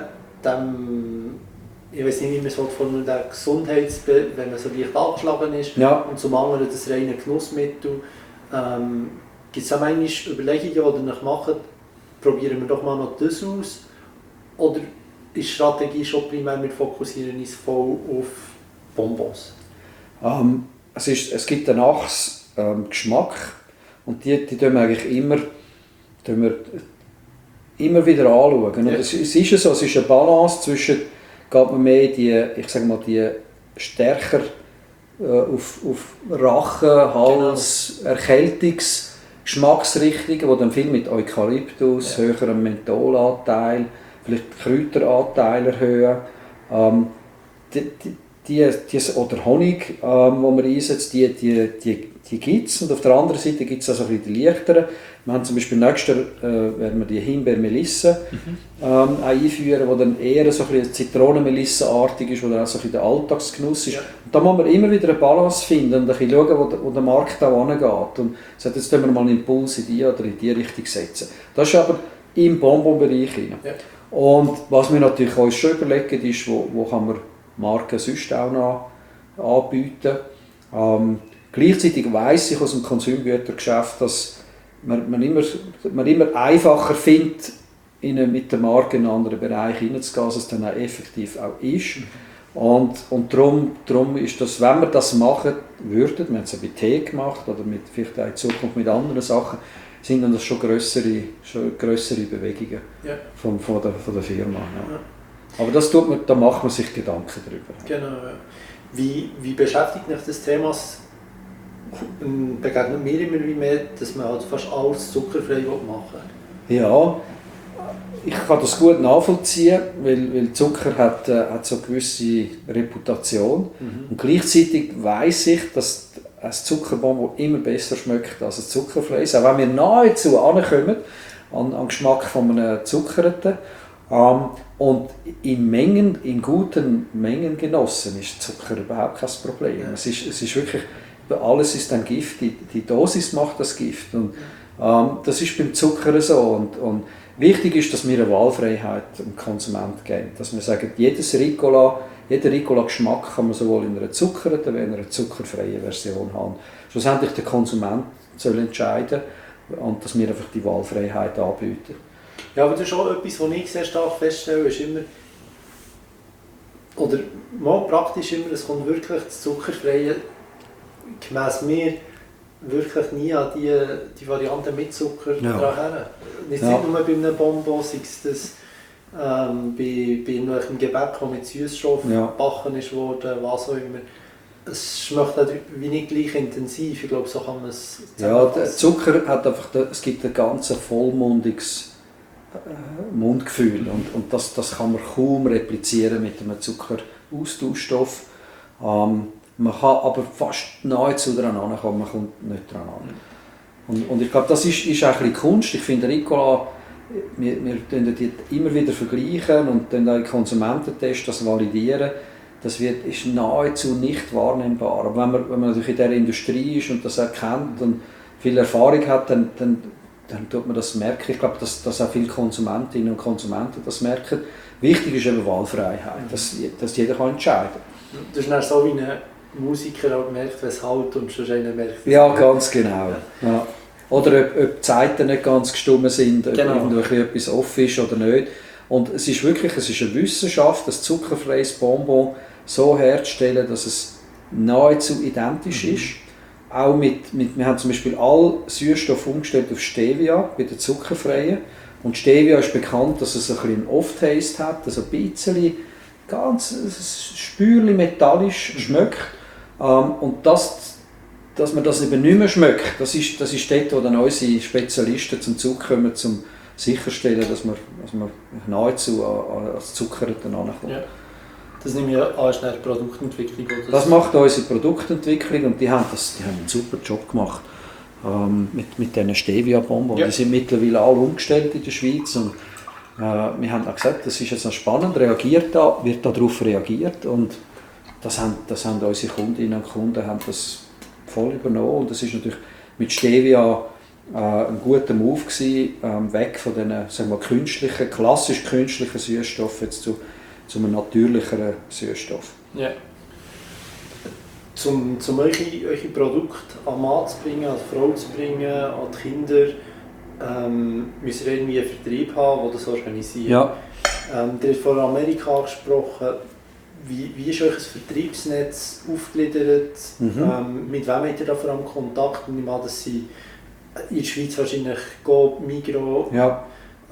dem, ich weiß nicht, wie man es formuliert, der Gesundheits, wenn man so leicht angeschlagen ist, ja. und zum anderen das reine Genussmittel. Ähm, gibt es auch manchmal Überlegungen, die ihr macht, probieren wir doch mal noch das aus? Oder ist die Strategie schon primär, wir fokussieren uns voll auf Bonbons? Ähm, es, ist, es gibt einen Achs-Geschmack ähm, und die, die tun wir eigentlich immer, tun wir immer wieder anschauen. Ja. Es, es ist so, es ist eine Balance zwischen, geht man mehr die, ich sage mal, die stärker äh, auf, auf Rachen, Hals, genau. Erkältungsgeschmacksrichtungen, die dann viel mit Eukalyptus, ja. höherem Mentholanteil, vielleicht Kräuteranteil erhöhen. Ähm, die, die, Die, die, oder Honig, ähm, den man einsetzt, die, die, die, die gibt es. Und auf der anderen Seite gibt es also ein bisschen die leichteren. Wir haben zum Beispiel nächstes Jahr äh, werden wir die Himbeer-Melisse mhm. ähm, einführen, die dann eher so ein bisschen Zitronenmelisse-artig ist, wo dann auch so ein bisschen der Alltagsgenuss ist. Ja. Und da muss man immer wieder eine Balance finden und ein bisschen schauen, wo der, wo der Markt auch hingeht. Und sagt, jetzt können wir mal einen Impuls in die oder in die Richtung setzen. Das ist aber im Bonbon-Bereich hinein. Ja. Und was wir natürlich uns schon überlegen, ist, wo, wo kann man Marken sonst auch noch anbieten. Ähm, gleichzeitig weiss ich aus dem Konsumgütergeschäft, dass man, man, immer, man immer einfacher findet, in, mit der Marke in einen anderen Bereich hineinzugehen, als es dann auch effektiv auch ist. Mhm. Und, und darum, darum ist das, wenn wir das machen würden, wir haben es ja bei Tee gemacht oder mit, vielleicht auch in Zukunft mit anderen Sachen, sind dann das schon grössere, schon grössere Bewegungen ja. von, von, der, von der Firma. Ja. Ja. Aber das tut man, da macht man sich Gedanken darüber. Genau. Wie, wie beschäftigt mich das Thema? Begegnet mir immer mehr, dass man halt fast alles zuckerfrei machen will. Ja, ich kann das gut nachvollziehen, weil, weil Zucker hat, äh, hat so eine gewisse Reputation. Mhm. Und gleichzeitig weiss ich, dass ein Zuckerbonbon immer besser schmeckt als ein zuckerfreies. Auch wenn wir nahezu ankommen an, an den Geschmack von einem Zuckerten. Ähm, und in Mengen, in guten Mengen genossen ist Zucker überhaupt kein Problem. Ja. Es, ist, es ist wirklich, alles ist ein Gift, die, die Dosis macht das Gift. Und, ähm, das ist beim Zucker so. Und, und wichtig ist, dass wir eine Wahlfreiheit dem Konsument geben. Dass wir sagen, jedes Ricola, jeder Ricola-Geschmack kann man sowohl in einer zuckerten wie in einer zuckerfreien Version haben. Schlussendlich der Konsument soll entscheiden und dass wir einfach die Wahlfreiheit anbieten. Ja, aber das ist auch etwas, was ich sehr stark feststelle, ist immer, oder mal praktisch immer, es kommt wirklich das Zuckerfreie, gemäss mir, wirklich nie an die, die Variante mit Zucker ja. dran her. Nicht ja. nur bei einem Bonbon, sei es das ähm, bei, bei irgendwelchem Gebäck, das mit Süßstoff ja. gebacken ist worden, was auch immer. Es schmeckt halt wie nicht gleich intensiv, ich glaube, so kann man es ja, der Zucker hat einfach, es gibt ein ganz vollmundiges Mundgefühl und, und das, das kann man kaum replizieren mit einem Zuckeraustauschstoff. Ähm, man kann aber fast nahezu daran ankommen, man kommt nicht daran an. Und, und ich glaube, das ist, ist auch ein bisschen Kunst. Ich finde, Ricola, wir, wir die immer wieder vergleichen und dann auch in Konsumententests das validieren. das wird, ist nahezu nicht wahrnehmbar. Aber wenn man, wenn man natürlich in dieser Industrie ist und das erkennt und viel Erfahrung hat, dann, dann, dann tut man das merken. Ich glaube, dass, dass auch viele Konsumentinnen und Konsumenten das merken. Wichtig ist eben Wahlfreiheit, dass, dass jeder kann entscheiden kann. Das ist dann so wie ein Musiker auch merkt, was halt und schon einer merkt. Ja, ganz genau. Ja. Oder ob, ob die Zeiten nicht ganz gestummen sind, ob genau. irgendwie etwas off ist oder nicht. Und es ist wirklich es ist eine Wissenschaft, das zuckerfreies Bonbon so herzustellen, dass es nahezu identisch mhm. ist. Auch mit, mit, wir haben zum Beispiel alle Süßstoffe umgestellt auf Stevia, bei den zuckerfreien. Und Stevia ist bekannt, dass es ein bisschen Off-Taste hat, also ein bisschen, ganz ein Spürchen metallisch schmeckt. Ähm, und das, dass man das eben nicht mehr schmeckt, das ist, das ist dort, wo dann unsere Spezialisten zum Zug kommen, um sicherstellen, dass man, dass man nahezu an, an das Zuckerte herankommt. Ja. Das nehmen wir an, ist eine Produktentwicklung. Oder? Das macht unsere Produktentwicklung und die haben, das, die haben einen super Job gemacht ähm, mit, mit diesen Stevia-Bonbons. Ja. Die sind mittlerweile alle umgestellt in der Schweiz und äh, wir haben auch gesagt, das ist jetzt noch spannend, reagiert da, wird darauf reagiert und das haben, das haben unsere Kundinnen und Kunden haben das voll übernommen und das ist natürlich mit Stevia äh, ein guter Move gewesen, äh, weg von diesen sagen wir, künstlichen, klassisch künstlichen Süßstoffen jetzt zu zu einem natürlicheren Süßstoff. Ja. Um, um eure, eure Produkte an Mann zu bringen, an die Frau zu bringen, an die Kinder, ähm, müsst ihr irgendwie einen Vertrieb haben, der das organisiert. Ja. Ähm, ihr habt vorhin Amerika angesprochen. Wie, wie ist euer Vertriebsnetz aufgegliedert? Mhm. Ähm, mit wem habt ihr da vor allem Kontakt? Ich nehme an, dass sie in der Schweiz wahrscheinlich Coop, Migros, ja.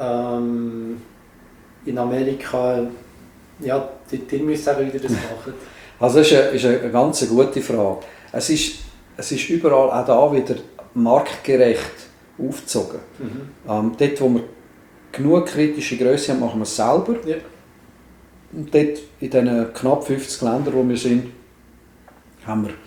ähm, in Amerika. Ja, ihr müsst auch wieder das machen. Also das ist eine, ist eine ganz gute Frage. Es ist, es ist überall auch da wieder marktgerecht aufgezogen. Mhm. Ähm, dort, wo wir genug kritische Größe haben, machen wir es selber. Ja. Und dort in diesen knapp fünfzig Ländern, wo wir sind, haben wir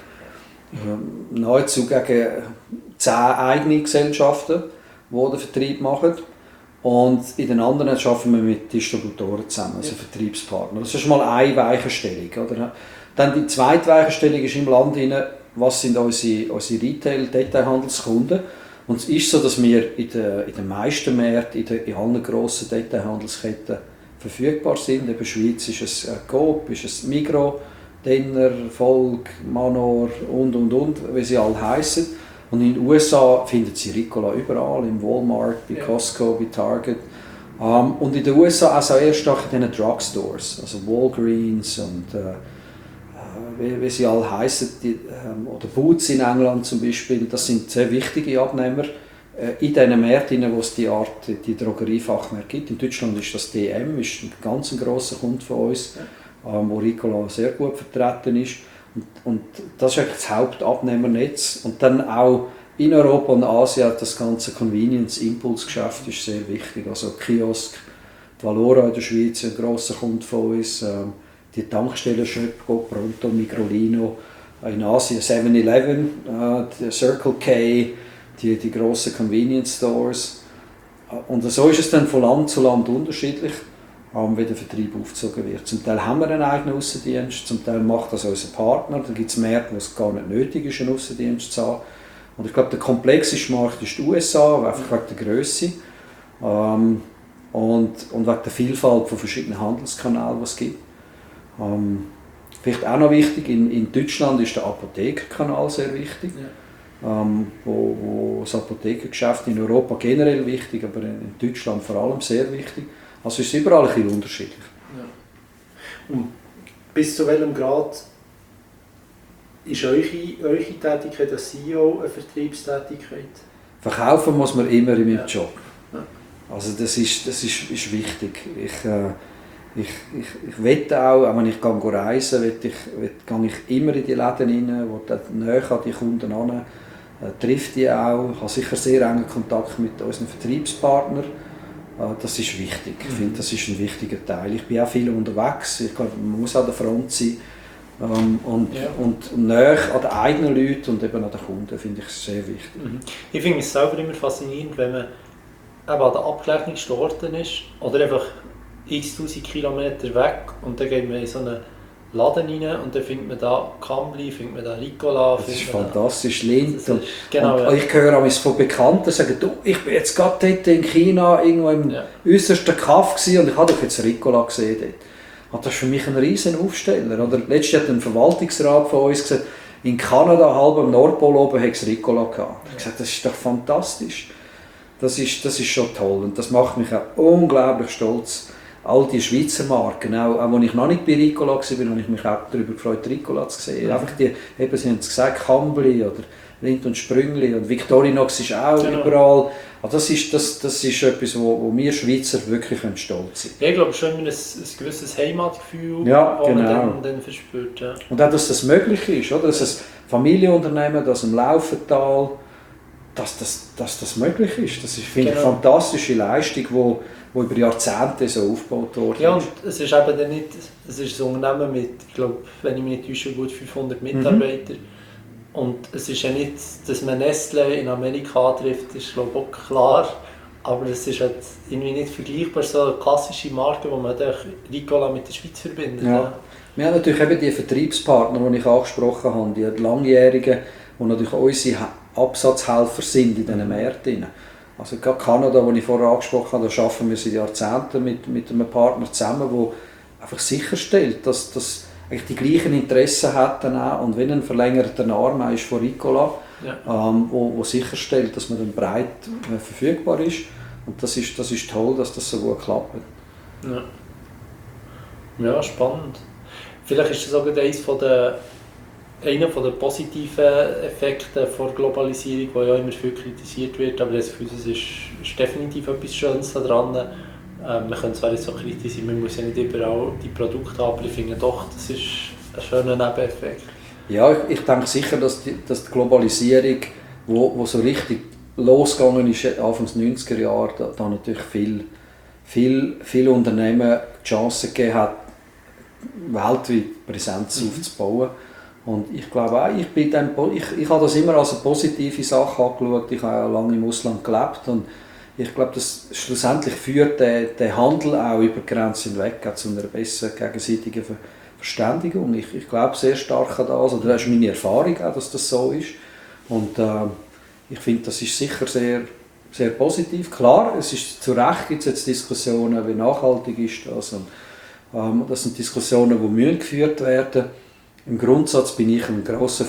äh, nahezu gegen zehn eigene Gesellschaften, die den Vertrieb machen. Und in den anderen arbeiten wir mit Distributoren zusammen, also ja. Vertriebspartner. Das ist mal eine Weichenstellung. Oder? Dann die zweite Weichenstellung ist im Land hinein, was sind unsere, unsere Retail-Detailhandelskunden. Und es ist so, dass wir in den, in den meisten Märkten, in, den, in allen grossen Detailhandelsketten verfügbar sind. In der Schweiz ist es Coop, ist es Migros, Denner, Volk, Manor und und und, wie sie alle heissen. Und in den U S A findet sie Ricola überall, im Walmart, bei ja. Costco, bei Target. Um, und in den U S A auch sehr stark in den Drugstores, also Walgreens und äh, wie, wie sie alle heissen, die, ähm, oder Boots in England zum Beispiel. Das sind sehr wichtige Abnehmer äh, in diesen Märkten, wo es die Art, die Drogeriefachmärkte gibt. In Deutschland ist das D M, ist ein ganz grosser Kunde von uns, ja. ähm, wo Ricola sehr gut vertreten ist. Und, und das ist eigentlich das Hauptabnehmernetz. Und dann auch in Europa und Asien das ganze Convenience-Impulsgeschäft ist sehr wichtig. Also Kiosk, die Valora in der Schweiz ist ein grosser Kunde von uns. Ähm, die Tankstellen-Shop, Pronto, Migrolino. In Asien seven eleven, äh, Circle K, die, die grossen Convenience-Stores. Und so ist es dann von Land zu Land unterschiedlich, wie der Vertrieb aufgezogen wird. Zum Teil haben wir einen eigenen Aussendienst, zum Teil macht das unser Partner. Dann gibt es Märkte, wo es gar nicht nötig ist, einen Aussendienst zu haben. Und ich glaube, der komplexeste Markt ist die U S A, einfach wegen der Grösse ähm, und, und wegen der Vielfalt von verschiedenen Handelskanälen, die es gibt. Ähm, vielleicht auch noch wichtig, in, in Deutschland ist der Apothekerkanal sehr wichtig. Ja. Ähm, wo, wo das Apothekergeschäft in Europa generell wichtig, aber in, in Deutschland vor allem sehr wichtig. Also es ist überall ein bisschen unterschiedlich. Ja. Und bis zu welchem Grad ist eure, eure Tätigkeit als C E O eine Vertriebstätigkeit? Verkaufen muss man immer in meinem ja. Job. Ja. Also das ist, das ist, ist wichtig. Ich, äh, ich, ich, ich wette auch, auch wenn ich gehe reisen gehe, ich, gehe ich immer in die Läden rein, wo näher an die Kunden an, äh, trifft die auch. Ich habe sicher sehr engen Kontakt mit unseren Vertriebspartnern. Das ist wichtig. Ich finde, das ist ein wichtiger Teil. Ich bin auch viel unterwegs. Ich glaube, man muss an der Front sein. Ähm, und, ja. und näher an den eigenen Leuten und eben an den Kunden finde ich sehr wichtig. Mhm. Ich finde es selber immer faszinierend, wenn man eben an der abgelegenen Orten ist oder einfach x tausend Kilometer weg und dann geht man in so eine Laden rein und dann findet man da Cambly, findet man da Ricola. Das ist fantastisch, Lind. Und, genau, und ja. Ich höre von Bekannten sagen, du, ich bin jetzt gerade dort in China irgendwo im ja. äußersten Kaff und ich habe doch jetzt Ricola gesehen dort. Und das ist für mich ein riesen Aufsteller. Oder letztens hat ein Verwaltungsrat von uns gesagt, in Kanada, halb am Nordpol oben, hat es Ricola gehabt. Ich habe gesagt, das ist doch fantastisch. Das ist, das ist schon toll und das macht mich auch unglaublich stolz. All die Schweizer Marken, auch, auch als ich noch nicht bei Ricola war, habe ich mich auch darüber gefreut, Ricola zu sehen. Mhm. Einfach die, eben, Sie haben es gesagt, Cambly oder Lind und Sprüngli und Victorinox ist auch genau. überall. Also das, ist, das, das ist etwas, wo, wo wir Schweizer wirklich stolz sind. Ja, ich glaube schon ein, ein gewisses Heimatgefühl, ja, das genau. man dann, dann verspürt. Ja. Und auch, dass das möglich ist, oder? Dass ein Familienunternehmen, das im Laufental, dass das, dass das möglich ist. Das ist, finde genau. ich, eine fantastische Leistung, die die über Jahrzehnte so aufgebaut wurde. Ja, und es ist eben dann nicht, es ist ein Unternehmen mit, ich glaube, wenn ich mich nicht täusche, gut fünfhundert Mitarbeitern. Mhm. Und es ist ja nicht, dass man Nestlé in Amerika trifft, ist glaube ich auch klar. Aber es ist halt irgendwie nicht vergleichbar, so eine klassische Marke, wo man Ricola mit der Schweiz verbindet. Ja. Ja. Wir haben natürlich eben die Vertriebspartner, die ich angesprochen habe, die langjährigen, die natürlich unsere Absatzhelfer sind in diesen Märkten. Also gerade Kanada, das ich vorher angesprochen habe, da arbeiten wir seit Jahrzehnten mit, mit einem Partner zusammen, der einfach sicherstellt, dass, dass eigentlich die gleichen Interessen hat dann auch, und wenn ein verlängerter Arm ist von Ricola, ja. ähm, wo, wo sicherstellt, dass man dann breit äh, verfügbar ist. Und das ist, das ist toll, dass das so gut klappt. Ja, ja spannend. Vielleicht ist das auch eines von der einer der positiven Effekte der Globalisierung, die ja immer viel kritisiert wird, aber das Gefühl, es ist, ist definitiv etwas Schönes daran. Ähm, man kann zwar nicht so kritisieren, man muss ja nicht überall die Produkte haben, aber ich finde doch, das ist ein schöner Nebeneffekt. Ja, ich, ich denke sicher, dass die, dass die Globalisierung, wo, wo so richtig losgegangen ist, Anfang der neunziger Jahre, da, da natürlich viel, viel, viele Unternehmen die Chance gegeben hat, weltweit Präsenz mhm. aufzubauen. Und ich glaube auch, ich, bin dann, ich, ich habe das immer als eine positive Sache angeschaut. Ich habe ja lange im Ausland gelebt und ich glaube, das schlussendlich führt der, der Handel auch über die Grenzen hinweg zu einer besseren gegenseitigen Ver Verständigung. Ich, ich glaube sehr stark an das, oder das ist meine Erfahrung auch, dass das so ist. Und äh, ich finde, das ist sicher sehr, sehr positiv. Klar, es ist zu Recht gibt es jetzt Diskussionen, wie nachhaltig ist das. Und, ähm, das sind Diskussionen, die müssen geführt werden. Im Grundsatz bin ich ein grosser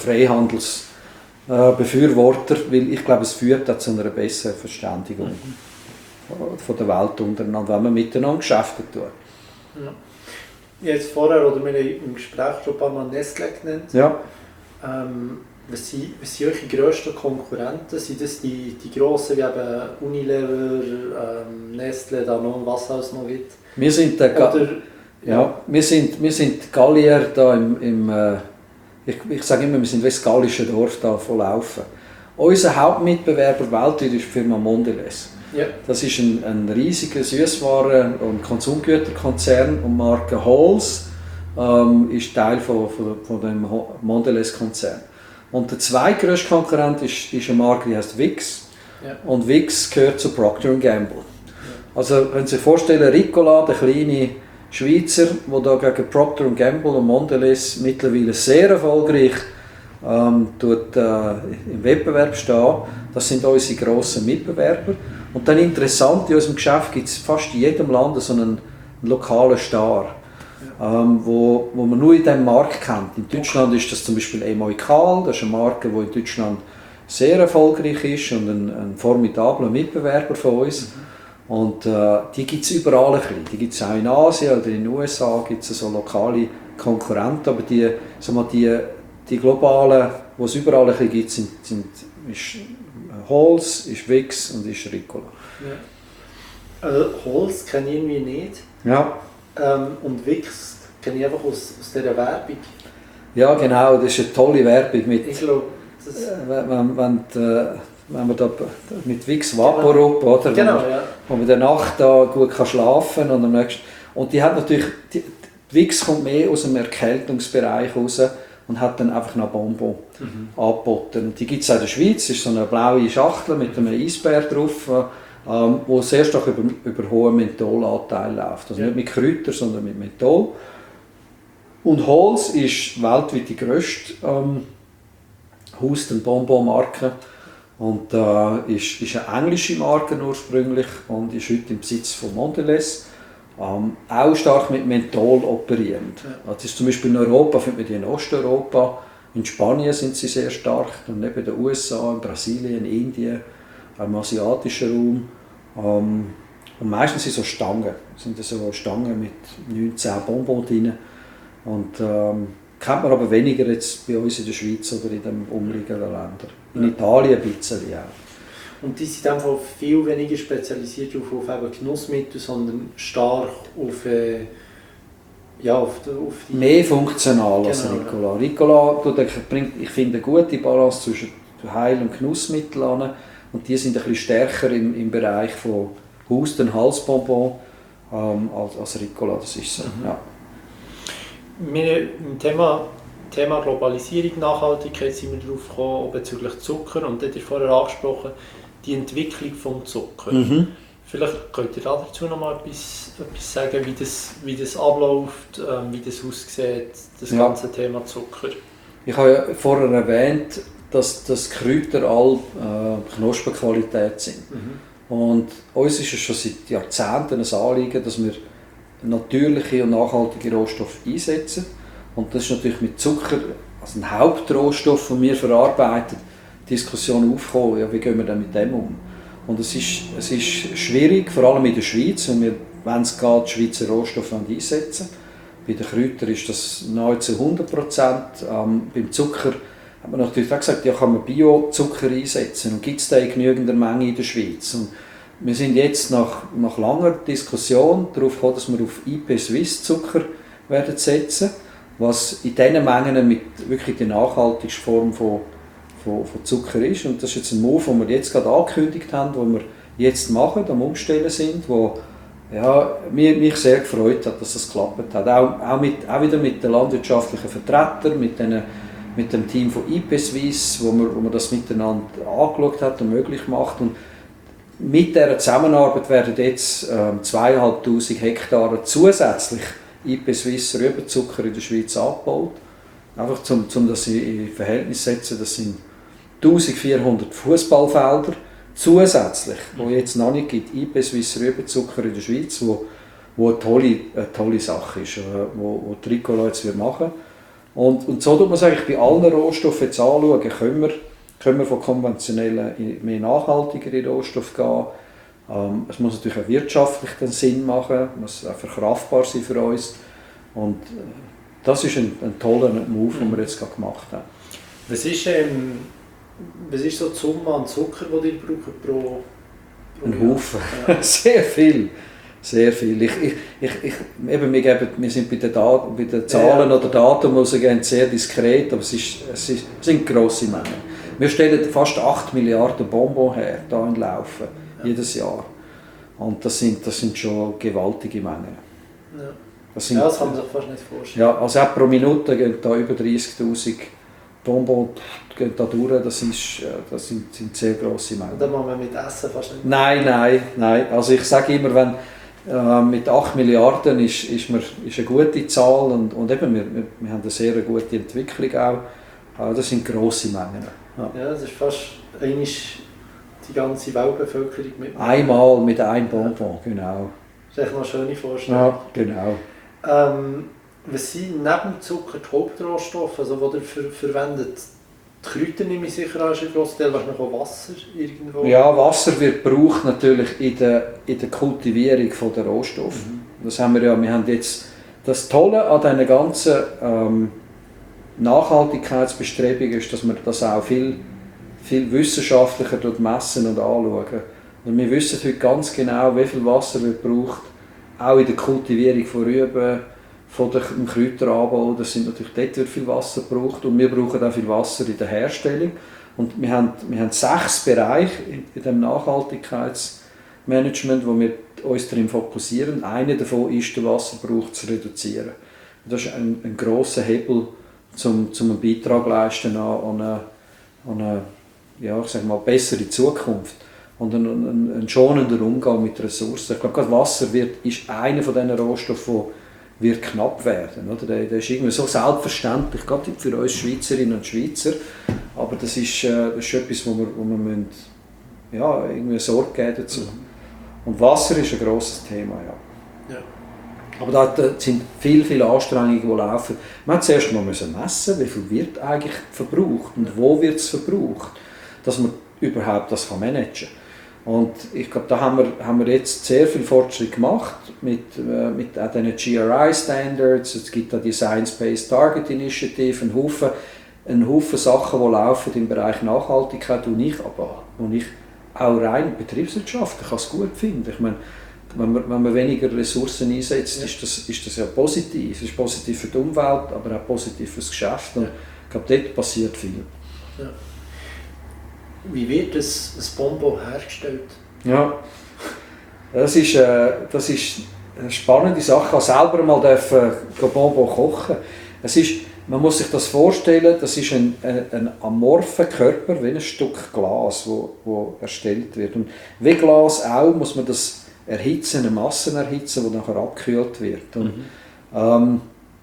Freihandelsbefürworter, äh, weil ich glaube, es führt auch zu einer besseren Verständigung mhm. von der Welt untereinander, wenn man miteinander Geschäfte tut. Ja. Jetzt vorher, oder wir haben im Gespräch schon ein paar Mal Nestlé genannt. Ja. Ähm, was, sind, was sind eure grössten Konkurrenten? Sind das die, die grossen wie eben Unilever, ähm, Nestlé, Danone, was es noch gibt? Wir sind der Oder, Ja, wir sind, wir sind Gallier da im, im äh, ich, ich sage immer, wir sind westgalische Dorf da voll laufen. Unser Hauptmitbewerber weltweit ist die Firma Mondelez. Ja. Das ist ein, ein riesiger Süßwaren- und Konsumgüterkonzern und die Marke Halls ähm, ist Teil von, von, von dem Mondelez-Konzern. Und der zweitgrößte Konkurrent ist, ist eine Marke, die heißt Vicks. Ja. Und Vicks gehört zu Procter and Gamble. Ja. Also wenn Sie sich vorstellen, Ricola, der kleine Schweizer, der da gegen Procter and Gamble und Mondelez mittlerweile sehr erfolgreich ähm, tut, äh, im Wettbewerb stehen. Das sind unsere grossen Mitbewerber. Und dann interessant, in unserem Geschäft gibt es fast in jedem Land so einen, einen lokalen Star, ja. ähm, wo, wo man nur in diesem Markt kennt. In Deutschland ist das zum Beispiel Emoikal, das ist eine Marke, die in Deutschland sehr erfolgreich ist und ein, ein formidabler Mitbewerber von uns. Mhm. Und äh, die gibt es überall ein bisschen. Die gibt es auch in Asien oder in den U S A, gibt es so lokale Konkurrenten, aber die, sag mal, die, die globalen, die es überall ein bisschen gibt, sind, sind ist Halls, ist Vicks und ist Ricola. Ja. Also Halls kenne ich irgendwie nicht. Ja. Ähm, und Vicks kenne ich einfach aus, aus dieser Werbung. Ja, genau, das ist eine tolle Werbung. Mit, ich glaube, das äh, wenn, wenn, äh, wenn man da mit Vicks Vaporub, genau. Oder, genau, wo, man, ja. wo man in der Nacht da gut kann schlafen kann. Und, am nächsten, und die hat natürlich, die, die Vicks kommt mehr aus dem Erkältungsbereich raus und hat dann einfach noch Bonbon mhm. angeboten. Die gibt es auch in der Schweiz, das ist so eine blaue Schachtel mit einem Eisbär drauf, ähm, wo sehr stark über, über hohen Mentholanteil läuft. Also ja. Nicht mit Kräutern, sondern mit Menthol. Und Halls ist weltweit die grösste ähm, Houston-Bonbon-Marke. Und äh, ist, ist eine englische Marke ursprünglich und ist heute im Besitz von Mondelez. Ähm, auch stark mit Menthol operierend. Ja. Das ist zum Beispiel in Europa, findet man die in Osteuropa. In Spanien sind sie sehr stark, dann neben den U S A, in Brasilien, Indien, auch im asiatischen Raum. Ähm, und meistens sind so Stangen, sind so Stangen mit neunzehn Bonbons drin. Und ähm, kennt man aber weniger jetzt bei uns in der Schweiz oder in den umliegenden Ländern. In ja. Italien ein bisschen auch. Und die sind einfach viel weniger spezialisiert auf, auf eben Genussmittel, sondern stark auf, äh, ja, auf, die, auf die... Mehr funktional als genau. Ricola. Ricola bringt, ich finde, eine gute Balance zwischen Heil- und Genussmitteln an. Und die sind ein bisschen stärker im, im Bereich von Husten, Halsbonbon ähm, als, als Ricola. Das ist so. Mhm. Ja. Wir, im Thema, Thema Globalisierung, Nachhaltigkeit sind wir darauf gekommen, bezüglich Zucker. Und das ist vorher angesprochen, die Entwicklung des Zucker. Mhm. Vielleicht könnt ihr dazu noch mal etwas, etwas sagen, wie das, wie das abläuft, ähm, wie das aussieht, das ja. ganze Thema Zucker. Ich habe ja vorher erwähnt, dass, dass Kräuter alle äh, Knospenqualität sind. Mhm. Und uns ist es schon seit Jahrzehnten ein Anliegen, dass wir natürliche und nachhaltige Rohstoffe einsetzen. Und das ist natürlich mit Zucker, also ein Hauptrohstoff, den wir verarbeiten, die Diskussion aufgekommen, ja, wie gehen wir denn mit dem um? Und es ist, es ist schwierig, vor allem in der Schweiz, wenn wir, wenn es geht, Schweizer Rohstoffe einsetzen. Bei den Kräutern ist das nahezu hundert Prozent. Ähm, beim Zucker hat man natürlich auch gesagt, ja, kann man Bio-Zucker einsetzen und gibt es da in genügender Menge in der Schweiz. Und wir sind jetzt nach, nach langer Diskussion darauf gekommen, dass wir auf I P Swiss Zucker werden setzen, was in diesen Mengen mit wirklich die nachhaltigste Form von, von, von Zucker ist. Und das ist jetzt ein Move, den wir jetzt gerade angekündigt haben, den wir jetzt machen, am Umstellen sind, wo ja, mich, mich sehr gefreut hat, dass das geklappt hat. Auch, auch, mit, auch wieder mit den landwirtschaftlichen Vertretern, mit, den, mit dem Team von I P Swiss, wo man, wo man das miteinander angeschaut hat und möglich macht. Und mit dieser Zusammenarbeit werden jetzt ähm, zweitausendfünfhundert Hektare zusätzlich I P Swiss Rübenzucker in der Schweiz abgebaut. Einfach um, um das in Verhältnis zu setzen, das sind eintausendvierhundert Fußballfelder zusätzlich, wo jetzt noch nicht gibt, I P Swiss Rübenzucker in der Schweiz, wo, wo eine, tolle, eine tolle Sache ist, wo, wo die Ricola jetzt machen. Und, und so tut man es eigentlich bei allen Rohstoffen jetzt anschauen, können wir können wir von konventionellen in mehr nachhaltigere Rohstoffe gehen. Ähm, es muss natürlich auch wirtschaftlich den Sinn machen, es muss auch verkraftbar sein für uns. Und äh, das ist ein, ein toller Move, den wir jetzt gerade gemacht haben. Was ist, ähm, was ist so die Summe an Zucker, die ihr braucht pro, pro Ein Haufen, ja. Sehr viel. Sehr viel. Ich, ich, ich, ich, eben, wir, geben, wir sind bei den, Dat- bei den Zahlen ja. oder Daten, die sie sehr diskret, aber es, ist, es, ist, es sind grosse Mengen. Wir stellen fast acht Milliarden Bonbons her, hier in Laufen, ja. jedes Jahr. Und das sind, das sind schon gewaltige Mengen. Ja, das, sind, ja, das kann man sich fast nicht vorstellen. Ja, also auch pro Minute gehen da über dreißigtausend Bonbons gehen da durch, das, ist, das sind, sind sehr grosse Mengen. Und dann machen wir mit Essen fast nicht. Nein, nein, nein. Also ich sage immer, wenn äh, mit acht Milliarden ist, ist, mir, ist eine gute Zahl und, und eben, wir, wir, wir haben eine sehr gute Entwicklung auch. Äh, das sind grosse Mengen. Ja. ja, das ist fast einmal die ganze Weltbevölkerung mit. Einmal mit einem Bonbon, ja. Genau. Das ist echt noch eine schöne Vorstellung. Ja, genau. Ähm, was sind neben Zucker die Hauptrohstoffe, also die ihr ver verwendet? Die Kräuter nehme ich sicher an, ist ein grosser Teil, wahrscheinlich auch Wasser irgendwo? Ja, Wasser wird gebraucht natürlich in der, in der Kultivierung der Rohstoffe. Mhm. Das haben wir ja, wir haben jetzt das Tolle an diesen ganzen ähm, Nachhaltigkeitsbestrebungen ist, dass man das auch viel, viel wissenschaftlicher messen und anschauen. Und wir wissen heute ganz genau, wie viel Wasser wird gebraucht, auch in der Kultivierung von Rüben, von dem Kräuteranbau. Das sind natürlich dort wird viel Wasser gebraucht und wir brauchen auch viel Wasser in der Herstellung. Und wir haben, wir haben sechs Bereiche in, in dem Nachhaltigkeitsmanagement, wo wir uns darin fokussieren. Einer davon ist, den Wasserverbrauch zu reduzieren. Das ist ein, ein grosser Hebel, um, um einen Beitrag zu leisten an, an eine, an eine ja, ich sag mal, bessere Zukunft und einen, einen, einen schonenden Umgang mit Ressourcen. Ich glaube, Wasser wird, ist einer von diesen Rohstoffen, wird knapp werden. Oder? Der, der ist irgendwie so selbstverständlich, gerade für uns Schweizerinnen und Schweizer. Aber das ist, äh, das ist etwas, wo wir, wo wir müssen, ja, irgendwie Sorge geben dazu. Mhm. Und Wasser ist ein grosses Thema. Ja. Ja. Aber da sind viele, viele Anstrengungen, die laufen. Man muss zuerst mal messen, wie viel wird eigentlich verbraucht und wo wird es verbraucht, dass man überhaupt das managen kann. Und ich glaube, da haben wir, haben wir jetzt sehr viel Fortschritt gemacht mit, äh, mit auch den G R I-Standards. Es gibt da die Science-Based Target Initiative, einen Haufen, einen Haufen Sachen, die laufen im Bereich Nachhaltigkeit, die ich aber wo ich auch rein betriebswirtschaftlich als gut finde. Ich meine, wenn man, wenn man weniger Ressourcen einsetzt, ja. ist, das, ist das ja positiv. Es ist positiv für die Umwelt, aber auch positiv für das Geschäft. Und ich glaube, dort passiert viel. Ja. Wie wird das, das Bonbon hergestellt? Ja, das ist, äh, das ist eine spannende Sache. Ich durfte selber mal dürfen, Bonbon kochen. Es ist, man muss sich das vorstellen, das ist ein, ein, ein amorpher Körper, wie ein Stück Glas, wo, wo erstellt wird. Und wie Glas auch, muss man das erhitzen, eine Masse erhitzen, die nachher abgekühlt wird. Und, mhm. ähm,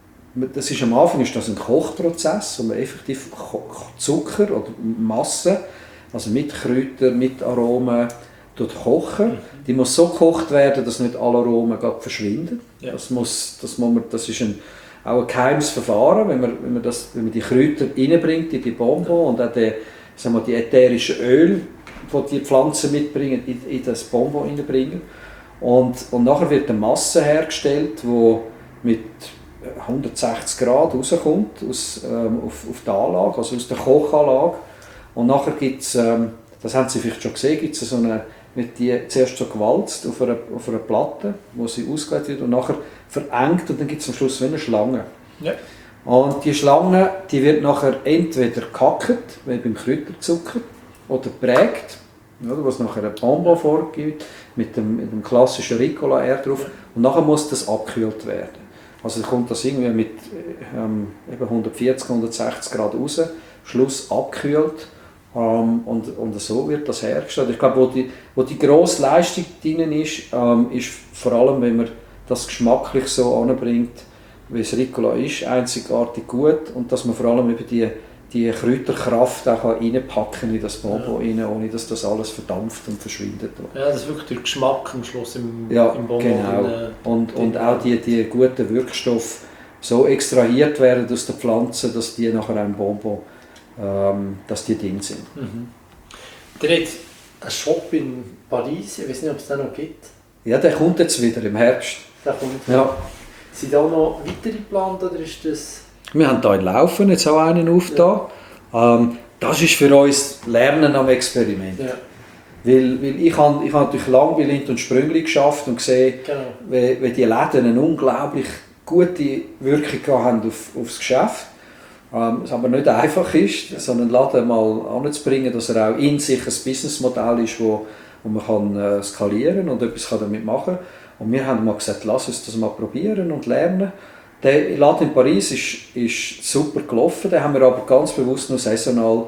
das ist, am Anfang ist das ein Kochprozess, wo man effektiv Zucker oder Masse, also mit Kräutern, mit Aromen, kochen. Mhm. Die muss so gekocht werden, dass nicht alle Aromen verschwinden. Ja. Das, muss, das, muss man, das ist ein, auch ein geheimes Verfahren, wenn man, wenn man, das, wenn man die Kräuter reinbringt in die Bonbon und auch die, sagen wir, die ätherischen Öle, die die Pflanzen mitbringen, in, in das Bonbon reinbringen. Und, und nachher wird eine Masse hergestellt, die mit hundertsechzig Grad rauskommt aus, ähm, auf, auf die Anlage, also aus der Kochanlage. Und nachher gibt es, ähm, das haben Sie vielleicht schon gesehen, gibt es so eine, wird die zuerst so gewalzt auf einer, auf einer Platte, wo sie ausgelegt wird und nachher verengt und dann gibt es am Schluss wie eine Schlange. Ja. Und die Schlange, die wird nachher entweder gehackt, wie beim Kräuterzucker, oder prägt, oder, was nachher ein Bonbon vorgibt, mit dem, mit dem klassischen Ricola-R drauf. Und nachher muss das abgekühlt werden. Also kommt das irgendwie mit ähm, eben hundertvierzig, hundertsechzig Grad raus, Schluss abgekühlt. Ähm, und, und so wird das hergestellt. Ich glaube, wo die, wo die grosse Leistung drin ist, ähm, ist vor allem, wenn man das geschmacklich so anbringt, wie es Ricola ist, einzigartig gut und dass man vor allem über die, die Kräuterkraft auch reinpacken in das Bonbon, ja. rein, ohne dass das alles verdampft und verschwindet. Ja, das ist wirklich der Geschmack am Schluss im, ja, im Bonbon. Genau. Und, und auch die, die guten Wirkstoffe so extrahiert werden aus der Pflanze, dass die nachher im Bonbon ähm, dass die drin sind. Mhm. Der hat einen Shop in Paris, ich weiß nicht, ob es den noch gibt. Ja, der kommt jetzt wieder im Herbst. Der kommt. Ja. Sind da noch weitere geplant oder ist das... Wir haben hier in Laufen jetzt auch einen aufgetan. Ja. Ähm, das ist für uns Lernen am Experiment. Ja. Weil, weil ich habe ich hab natürlich lange bei Lindt und Sprüngli geschafft und gesehen, genau. wie, wie die Läden eine unglaublich gute Wirkung haben auf, auf das Geschäft. Ähm, es aber nicht einfach ist, ja. sondern einen Laden mal anzubringen, dass er auch in sich ein Businessmodell ist, wo, wo man kann, äh, skalieren und etwas kann damit machen kann. Und wir haben mal gesagt, lass uns das mal probieren und lernen. Der Laden in Paris ist, ist super gelaufen, den haben wir aber ganz bewusst nur saisonal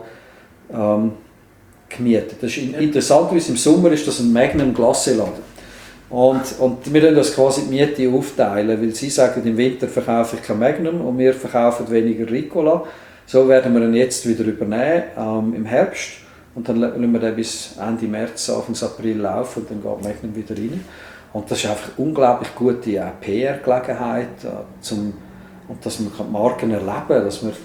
ähm, gemietet. Das ist in, ja. interessant, weil im Sommer ist das ein Magnum Glacé-Laden. Und, und wir teilen das quasi die Miete aufteilen, weil sie sagen, im Winter verkaufe ich kein Magnum und wir verkaufen weniger Ricola. So werden wir ihn jetzt wieder übernehmen ähm, im Herbst und dann lassen wir den bis Ende März, Anfang April laufen und dann geht Magnum wieder rein. Und das ist einfach eine unglaublich gute äh, P R-Gelegenheit, äh, zum, und dass man die Marken erleben kann, dass man,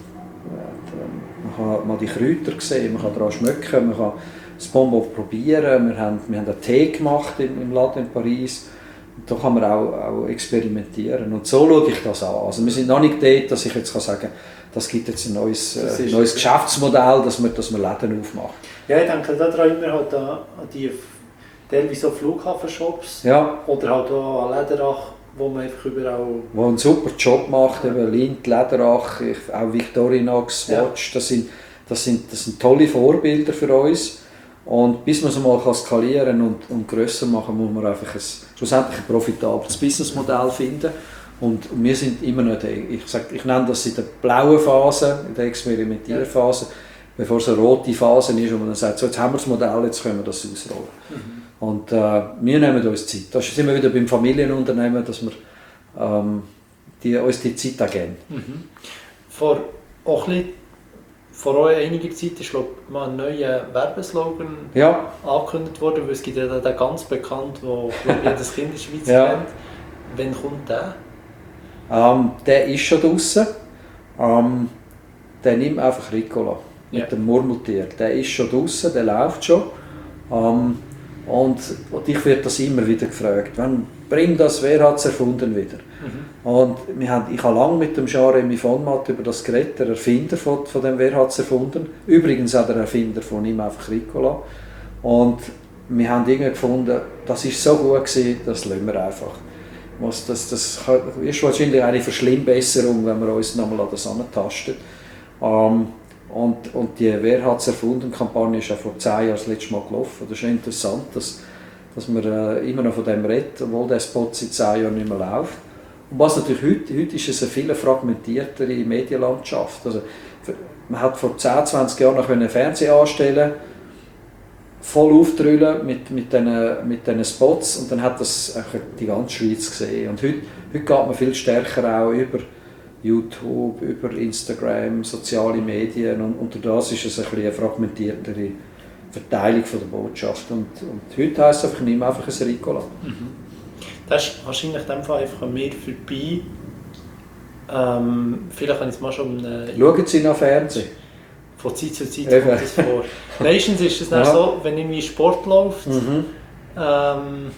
äh, man kann mal die Kräuter sehen, man kann daran schmecken, man kann das Bonbon probieren. Wir haben, wir haben einen Tee gemacht im, im Laden in Paris. Und da kann man auch, auch experimentieren. Und so schaue ich das an. Also wir sind noch nicht dort, dass ich jetzt kann sagen kann, das gibt jetzt ein neues, äh, neues Geschäftsmodell, dass man, dass man Läden aufmacht. Ja, ich denke daran immer halt an, an die teilweise so Flughafenshops ja. oder halt auch an Lederach, wo man einfach überall... Wo einen super Job macht, eben Lindt, Lederach, auch Victorinox, Watch, ja. das, sind, das, sind, das sind tolle Vorbilder für uns. Und bis man es mal skalieren und, und grösser machen, muss man einfach ein, schlussendlich ein profitables Businessmodell finden. Und wir sind immer noch, in ich, sag, ich nenne das in der blauen Phase, in der Experimentierphase, ja. bevor es eine rote Phase ist, wo man dann sagt, so, jetzt haben wir das Modell, jetzt können wir das ausrollen. Mhm. Und äh, wir nehmen uns Zeit. Da sind wir wieder beim Familienunternehmen, dass wir ähm, die, uns die Zeit auch geben. Mhm. Vor, auch ein bisschen, vor einiger Zeit ist glaub, mal ein neuer Werbeslogan ja. angekündigt worden, weil es gibt ja den ganz bekannt, wo jedes Kind in der Schweiz ja. kennt. Wann kommt der? Ähm, der ist schon draussen. Ähm, der nimmt einfach Ricola mit ja. dem Murmeltier. Der ist schon draussen, der läuft schon. Ähm, und, und ich werde das immer wieder gefragt. Wann bringt das, wer hat es erfunden wieder? Mhm. Und wir haben, ich habe lange mit dem Jean-Remy von Matt über das geredet, der Erfinder von, von dem «Wer hat es erfunden?». Übrigens auch der Erfinder von ihm einfach Ricola. Und wir haben irgendwie gefunden, das ist so gut gewesen, das lassen wir einfach. Das, das, das ist wahrscheinlich eine Verschlimmbesserung, wenn wir uns nochmal an das antasten. Ähm, und, und die «Wer hat es erfunden?» Kampagne ist ja vor zehn Jahren das letzte Mal gelaufen. Das ist interessant, dass, dass man äh, immer noch von dem redet, obwohl der Spot seit zehn Jahren nicht mehr läuft. Und was natürlich heute, heute ist es eine viel fragmentiertere Medienlandschaft. Also, man hat vor zehn, zwanzig Jahren noch einen Fernseher anstellen, voll aufdrüllen mit, mit diesen mit den Spots und dann hat das die ganze Schweiz gesehen. Und heute, heute geht man viel stärker auch über YouTube, über Instagram, soziale Medien und unter das ist es ein bisschen eine fragmentiertere Verteilung von der Botschaft. Und, und heute heisst es einfach, nimm einfach ein Ricola. Mhm. Das ist wahrscheinlich in dem Fall einfach an mir vorbei. Ähm, vielleicht habe ich es mal schon... Äh, Schauen Sie nach Fernsehen? Von Zeit zu Zeit kommt das vor. Meistens ist es dann ja. so, wenn irgendwie Sport läuft. Mhm. Ähm,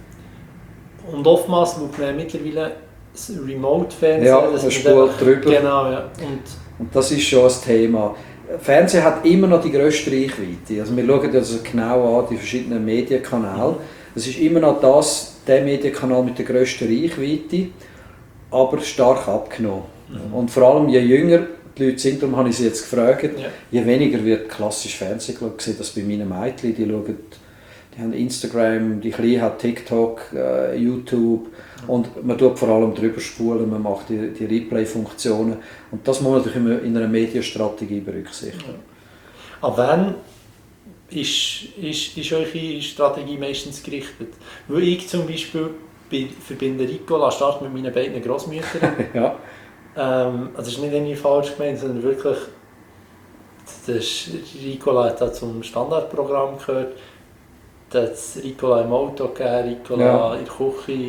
und oftmals schaut man mittlerweile das Remote-Fernsehen. Ja, das spult drüber. Genau, ja. Und, und das ist schon ein Thema. Fernsehen hat immer noch die grösste Reichweite. Also wir schauen uns genau an, die verschiedenen Medienkanäle. Es ist immer noch das, der Medienkanal mit der grössten Reichweite, aber stark abgenommen. Mhm. Und vor allem je jünger die Leute sind, darum habe ich sie jetzt gefragt, ja. je weniger wird klassisch Fernsehen geschaut. Ich sehe das bei meinen Mädchen, die schauen, die haben Instagram, die Kleine hat TikTok, äh, YouTube mhm. und man tut vor allem drüber spulen, man macht die, die Replay-Funktionen und das muss man natürlich immer in einer Medienstrategie berücksichtigen. Ja. An wen ist, ist, ist eure Strategie meistens gerichtet? Weil ich zum Beispiel bei, verbinde Ricola stark mit meinen beiden Grossmüttern. ja. Ähm, also das ist nicht irgendwie falsch gemeint, sondern wirklich, das Ricola hat da zum Standardprogramm gehört. Da hat es Ricola im Auto gegeben, Ricola ja. in der Küche,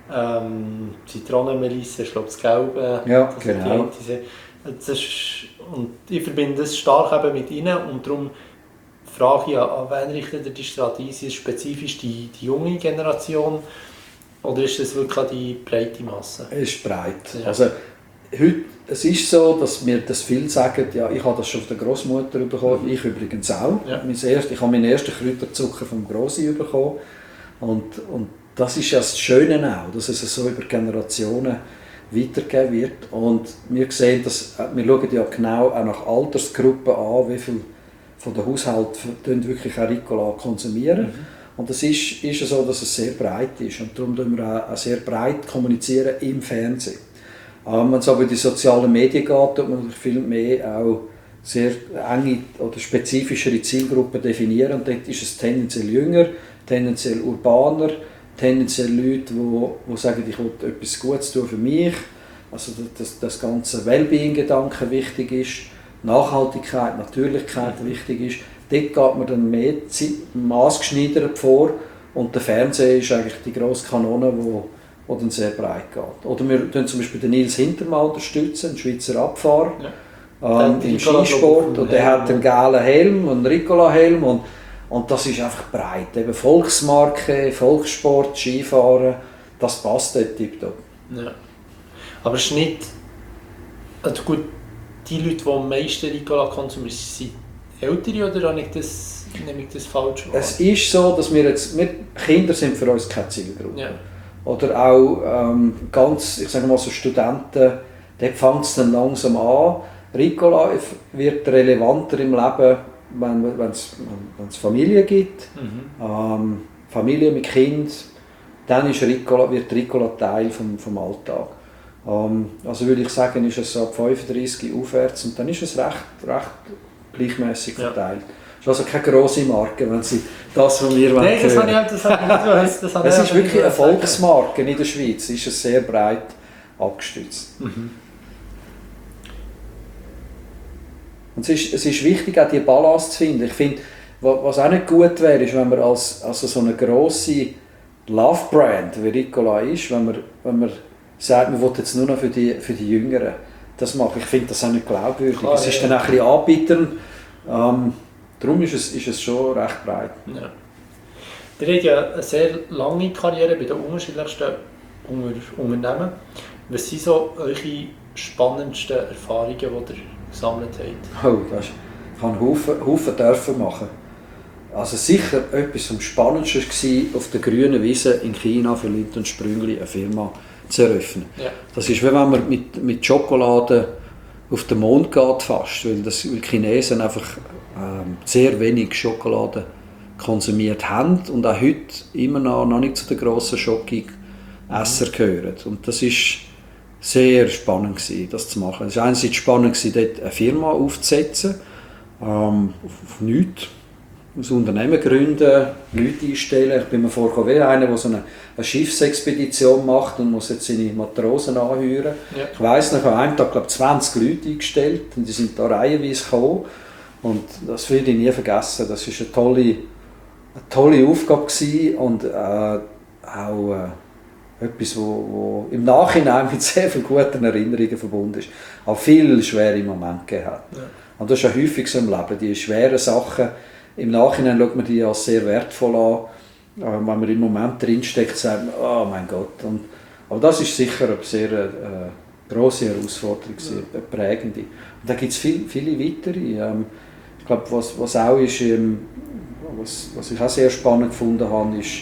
ähm, Zitronenmelisse, ich glaube das Gelbe. Ja, das genau. Diese, das ist, und ich verbinde das stark eben mit ihnen und darum frage ich, an wen richtet ihr die Strategie? Ist es spezifisch die, die junge Generation oder ist es wirklich die breite Masse? Es ist breit. Ja. Also, heute, es ist so, dass mir das viele sagen, ja, ich habe das schon von der Großmutter bekommen, mhm. ich übrigens auch. Ja. Mein erst, ich habe meinen ersten Kräuterzucker vom Grossi bekommen. Und, und das ist ja das Schöne auch, dass es so über Generationen weitergegeben wird. Und wir sehen, dass, wir schauen ja genau auch nach Altersgruppen an, wie viel von den Haushalten wirklich auch Ricola konsumieren. Mhm. Und es ist, ist so, dass es sehr breit ist. Und darum kommunizieren wir auch sehr breit kommunizieren im Fernsehen. Wenn es aber in die sozialen Medien geht, tut man viel mehr auch sehr enge oder spezifischere Zielgruppen definieren. Und dort ist es tendenziell jünger, tendenziell urbaner, tendenziell Leute, die, die sagen, ich will etwas Gutes tun für mich. Also dass das ganze Wellbeing-Gedanke wichtig ist, Nachhaltigkeit, Natürlichkeit wichtig ist. Dort geht man dann mehr maßgeschneidert vor. Und der Fernseher ist eigentlich die grosse Kanone, die die dann sehr breit geht. Oder wir unterstützen zum Beispiel den Nils Hintermann, unterstützen, einen Schweizer Abfahrer ja. ähm, im Skisport. Und der hat einen gelben Helm, einen Ricola-Helm. Und, und das ist einfach breit. Eben Volksmarke, Volkssport, Skifahren, das passt dort tiptop. Ja. Aber es ist nicht... Also gut, die Leute, die am meisten Ricola konsumieren, sind Ältere oder habe ich das, nehme ich das falsch wahr? Es ist so, dass wir jetzt... Wir, Kinder sind für uns keine Zielgruppe. Ja. Oder auch ähm, ganz, ich sage mal so Studenten, dort fängt es dann langsam an. Ricola wird relevanter im Leben, wenn, wenn, es, wenn es Familie gibt, mhm. ähm, Familie mit Kind, dann ist Ricola, wird Ricola Teil vom, vom Alltag. Ähm, also würde ich sagen, ist es ab fünfunddreissig aufwärts und dann ist es recht, recht gleichmäßig verteilt. Ja. Das ist also keine grosse Marke, wenn Sie das von mir Nein, das habe ich, das habe ich nicht. Das es ist wirklich eine Volksmarke in der Schweiz, ist es sehr breit abgestützt. Mhm. Und es ist, es ist wichtig, auch diese Balance zu finden. Ich finde, was auch nicht gut wäre, ist, wenn man als also so eine grosse Love-Brand wie Ricola ist, wenn man, wenn man sagt, man will jetzt nur noch für die, für die Jüngeren das machen. Ich finde das auch nicht glaubwürdig. Klar, es ist ja. dann auch ein bisschen anbietern. Ähm, darum ist es, ist es schon recht breit. Ja. Ihr habt ja eine sehr lange Karriere bei den unterschiedlichsten Unternehmen. Was sind so eure spannendsten Erfahrungen, die ihr gesammelt habt? Oh, das ist, ich habe Haufen, Haufen dürfen machen. Also sicher etwas am Spannendsten war, auf der grünen Wiese in China für Lindt und Sprüngli eine Firma zu eröffnen. Ja. Das ist, wie wenn man mit, mit Schokolade auf den Mond geht fast, weil, das, weil die Chinesen einfach ähm, sehr wenig Schokolade konsumiert haben und auch heute immer noch, noch nicht zu den grossen Schoki-Esser gehören. Und das ist sehr spannend gewesen, das zu machen. Es war einerseits spannend gewesen, dort eine Firma aufzusetzen, ähm, auf, auf nichts. Ein Unternehmen gründen, Leute einstellen. Ich bin mir vorgekommen wie einer, der so eine, eine Schiffsexpedition macht und muss jetzt seine Matrosen anheuern. Ja. Ich weiss noch, ich habe an einem Tag glaube zwanzig Leute eingestellt und die sind da reihenweise gekommen. Und das werde ich nie vergessen. Das war eine tolle, eine tolle Aufgabe gewesen und äh, auch äh, etwas, wo, wo im Nachhinein mit sehr vielen guten Erinnerungen verbunden ist. Auch viele schwere Momente gegeben hat. Ja. Und das ist ja häufig so im Leben, die schweren Sachen. Im Nachhinein schaut man die als sehr wertvoll an. Wenn man im Moment drinsteckt, sagt man, oh mein Gott. Und, aber das ist sicher eine sehr äh, grosse Herausforderung, sehr ja. prägende. Und da gibt es viel, viele weitere. Ähm, ich glaube, was, was auch ist, ähm, was, was ich auch sehr spannend gefunden habe, ist,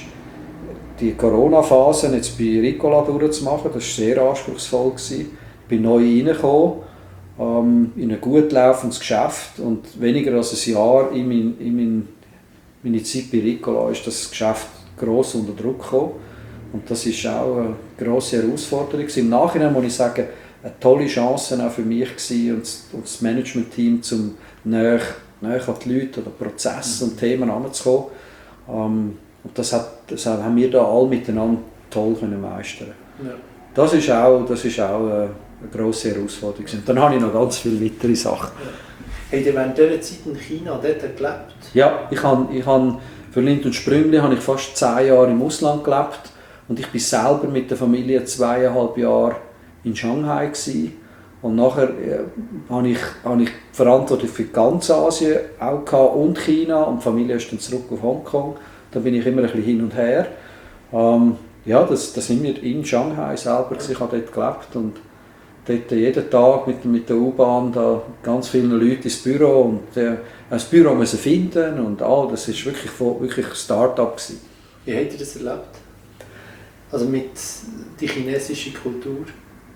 die Corona-Phase jetzt bei Ricola durchzumachen. Das war sehr anspruchsvoll. Ich bin neu reingekommen. Ähm, in ein gut laufendes Geschäft und weniger als ein Jahr in, mein, in mein, meine Zeit bei Ricola ist das Geschäft gross unter Druck gekommen und das war auch eine grosse Herausforderung. Im Nachhinein muss ich sagen, eine tolle Chance auch für mich gewesen und das, und das Management-Team, um näher, näher an die Leute oder Prozesse und Themen heranzukommen. Ähm, und das, hat, das haben wir da alle miteinander toll können meistern. Ja. Das ist auch, das ist auch eine, eine grosse Herausforderung. Und dann habe ich noch ganz viele weitere Sachen. Ja. Habt ihr während dieser Zeit in China dort gelebt? Ja, ich habe, ich habe für Lindt und Sprüngli habe ich fast zehn Jahre im Ausland gelebt und ich war selber mit der Familie zweieinhalb Jahre in Shanghai gewesen. Und nachher äh, habe ich, habe ich Verantwortung für ganz Asien auch gehabt und China und die Familie ist dann zurück auf Hongkong. Da bin ich immer ein bisschen hin und her. Ähm, ja, das, das sind wir in Shanghai selber, ich habe dort gelebt und dort jeden Tag mit, mit der U-Bahn da ganz viele Leute ins Büro und äh, das Büro müssen finden und all, das war wirklich, wirklich ein Start-up gewesen. Wie habt ihr das erlebt? Also mit der chinesischen Kultur?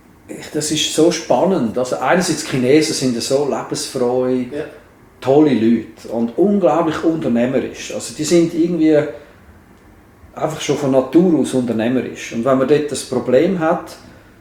Das ist so spannend. Also einerseits die Chinesen sind so lebensfroh, ja. tolle Leute und unglaublich unternehmerisch. Also die sind irgendwie einfach schon von Natur aus unternehmerisch. Und wenn man dort das Problem hat,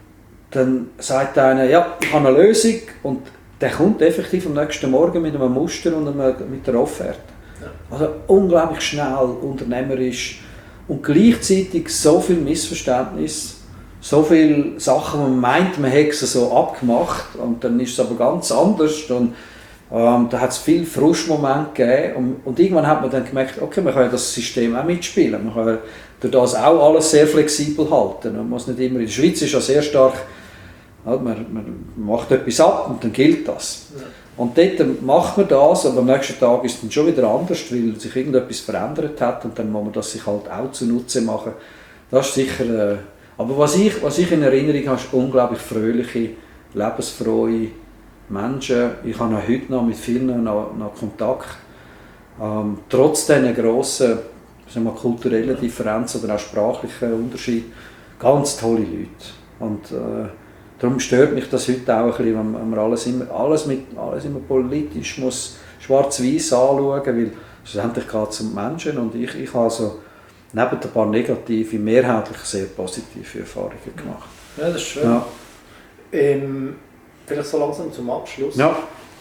dann sagt einer, ja, ich habe eine Lösung und der kommt effektiv am nächsten Morgen mit einem Muster und einem, mit der Offerte. Ja. Also unglaublich schnell, unternehmerisch und gleichzeitig so viel Missverständnis, so viele Sachen, man meint, man hätte es so abgemacht und dann ist es aber ganz anders und ähm, da hat es viele Frustmomente gegeben und, und irgendwann hat man dann gemerkt, okay, man kann ja das System auch mitspielen, man kann ja durch das auch alles sehr flexibel halten. Man muss nicht immer, in der Schweiz ist ja sehr stark, man, man macht etwas ab und dann gilt das. Ja. Und dort macht man das, aber am nächsten Tag ist es dann schon wieder anders, weil sich irgendetwas verändert hat und dann muss man das sich halt auch zunutze machen. Das ist sicher, äh, aber was ich, was ich in Erinnerung habe, ist unglaublich fröhliche, lebensfrohe Menschen. Ich habe auch heute noch mit vielen noch, noch Kontakt. Ähm, trotz dieser grossen sagen wir, kulturellen Differenz oder auch sprachlichen Unterschied, ganz tolle Leute. Und äh, darum stört mich das heute auch ein bisschen, wenn man alles immer, alles mit, alles immer politisch muss schwarz-weiß anschauen, weil schlussendlich geht es um Menschen und ich, ich habe also neben ein paar negative, mehrheitlich sehr positive Erfahrungen gemacht. Ja, das ist schön. Ja. Ähm, vielleicht so langsam zum Abschluss. Ja.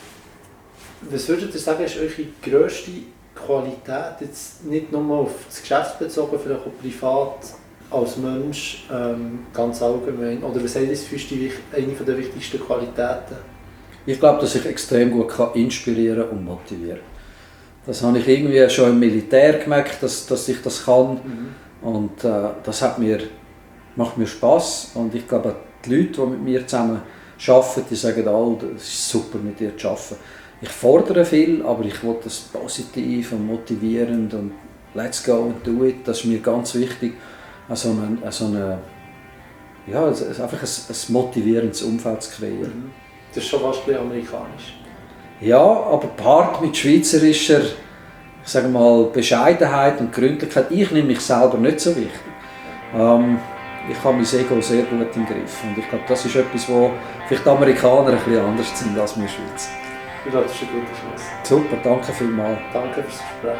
Was würdet ihr sagen, ist eure grösste Qualität, jetzt nicht nur auf das Geschäft bezogen, vielleicht auch privat, als Mensch, ähm, ganz allgemein? Oder was ist für dich eine der wichtigsten Qualitäten? Ich glaube, dass ich extrem gut kann inspirieren und motivieren kann. Das habe ich irgendwie schon im Militär gemerkt, dass, dass ich das kann. Mhm. Und äh, das hat mir, macht mir Spass. Und ich glaube, die Leute, die mit mir zusammen arbeiten, die sagen alle, es ist super, mit dir zu arbeiten. Ich fordere viel, aber ich will das positiv und motivierend und let's go and do it. Das ist mir ganz wichtig. Also eine, also eine, ja, einfach ein, ein motivierendes Umfeld zu kreieren. Mhm. Das ist schon fast ein bisschen amerikanisch. Ja, aber Part mit schweizerischer, ich sage mal, Bescheidenheit und Gründlichkeit. Ich nehme mich selber nicht so wichtig. Ähm, ich habe mein Ego sehr gut im Griff. Und ich glaube, das ist etwas, wo vielleicht die Amerikaner ein bisschen anders sind als wir Schweizer. Ich glaube, das ist ein guter Schluss. Super, danke vielmals. Danke fürs Gespräch.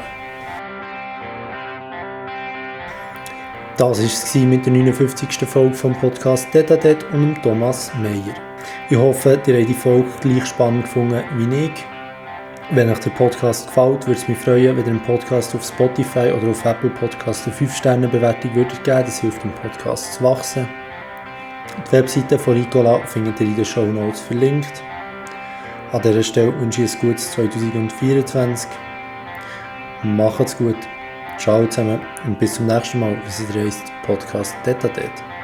Das war es mit der neunundfünfzigsten Folge vom Podcast Tete a Tete und Thomas Meyer. Ich hoffe, ihr habt die Folge gleich spannend gefunden wie ich. Wenn euch der Podcast gefällt, würde es mich freuen, wenn ihr den Podcast auf Spotify oder auf Apple Podcasts eine fünf Sterne Bewertung würdet geben. Das hilft dem Podcast zu wachsen. Die Webseite von Ricola findet ihr in den Shownotes verlinkt. An dieser Stelle wünsche ich ein gutes zwanzig vierundzwanzig. Macht's gut. Ciao zusammen und bis zum nächsten Mal, wenn es heisst Podcast Tete a Tete.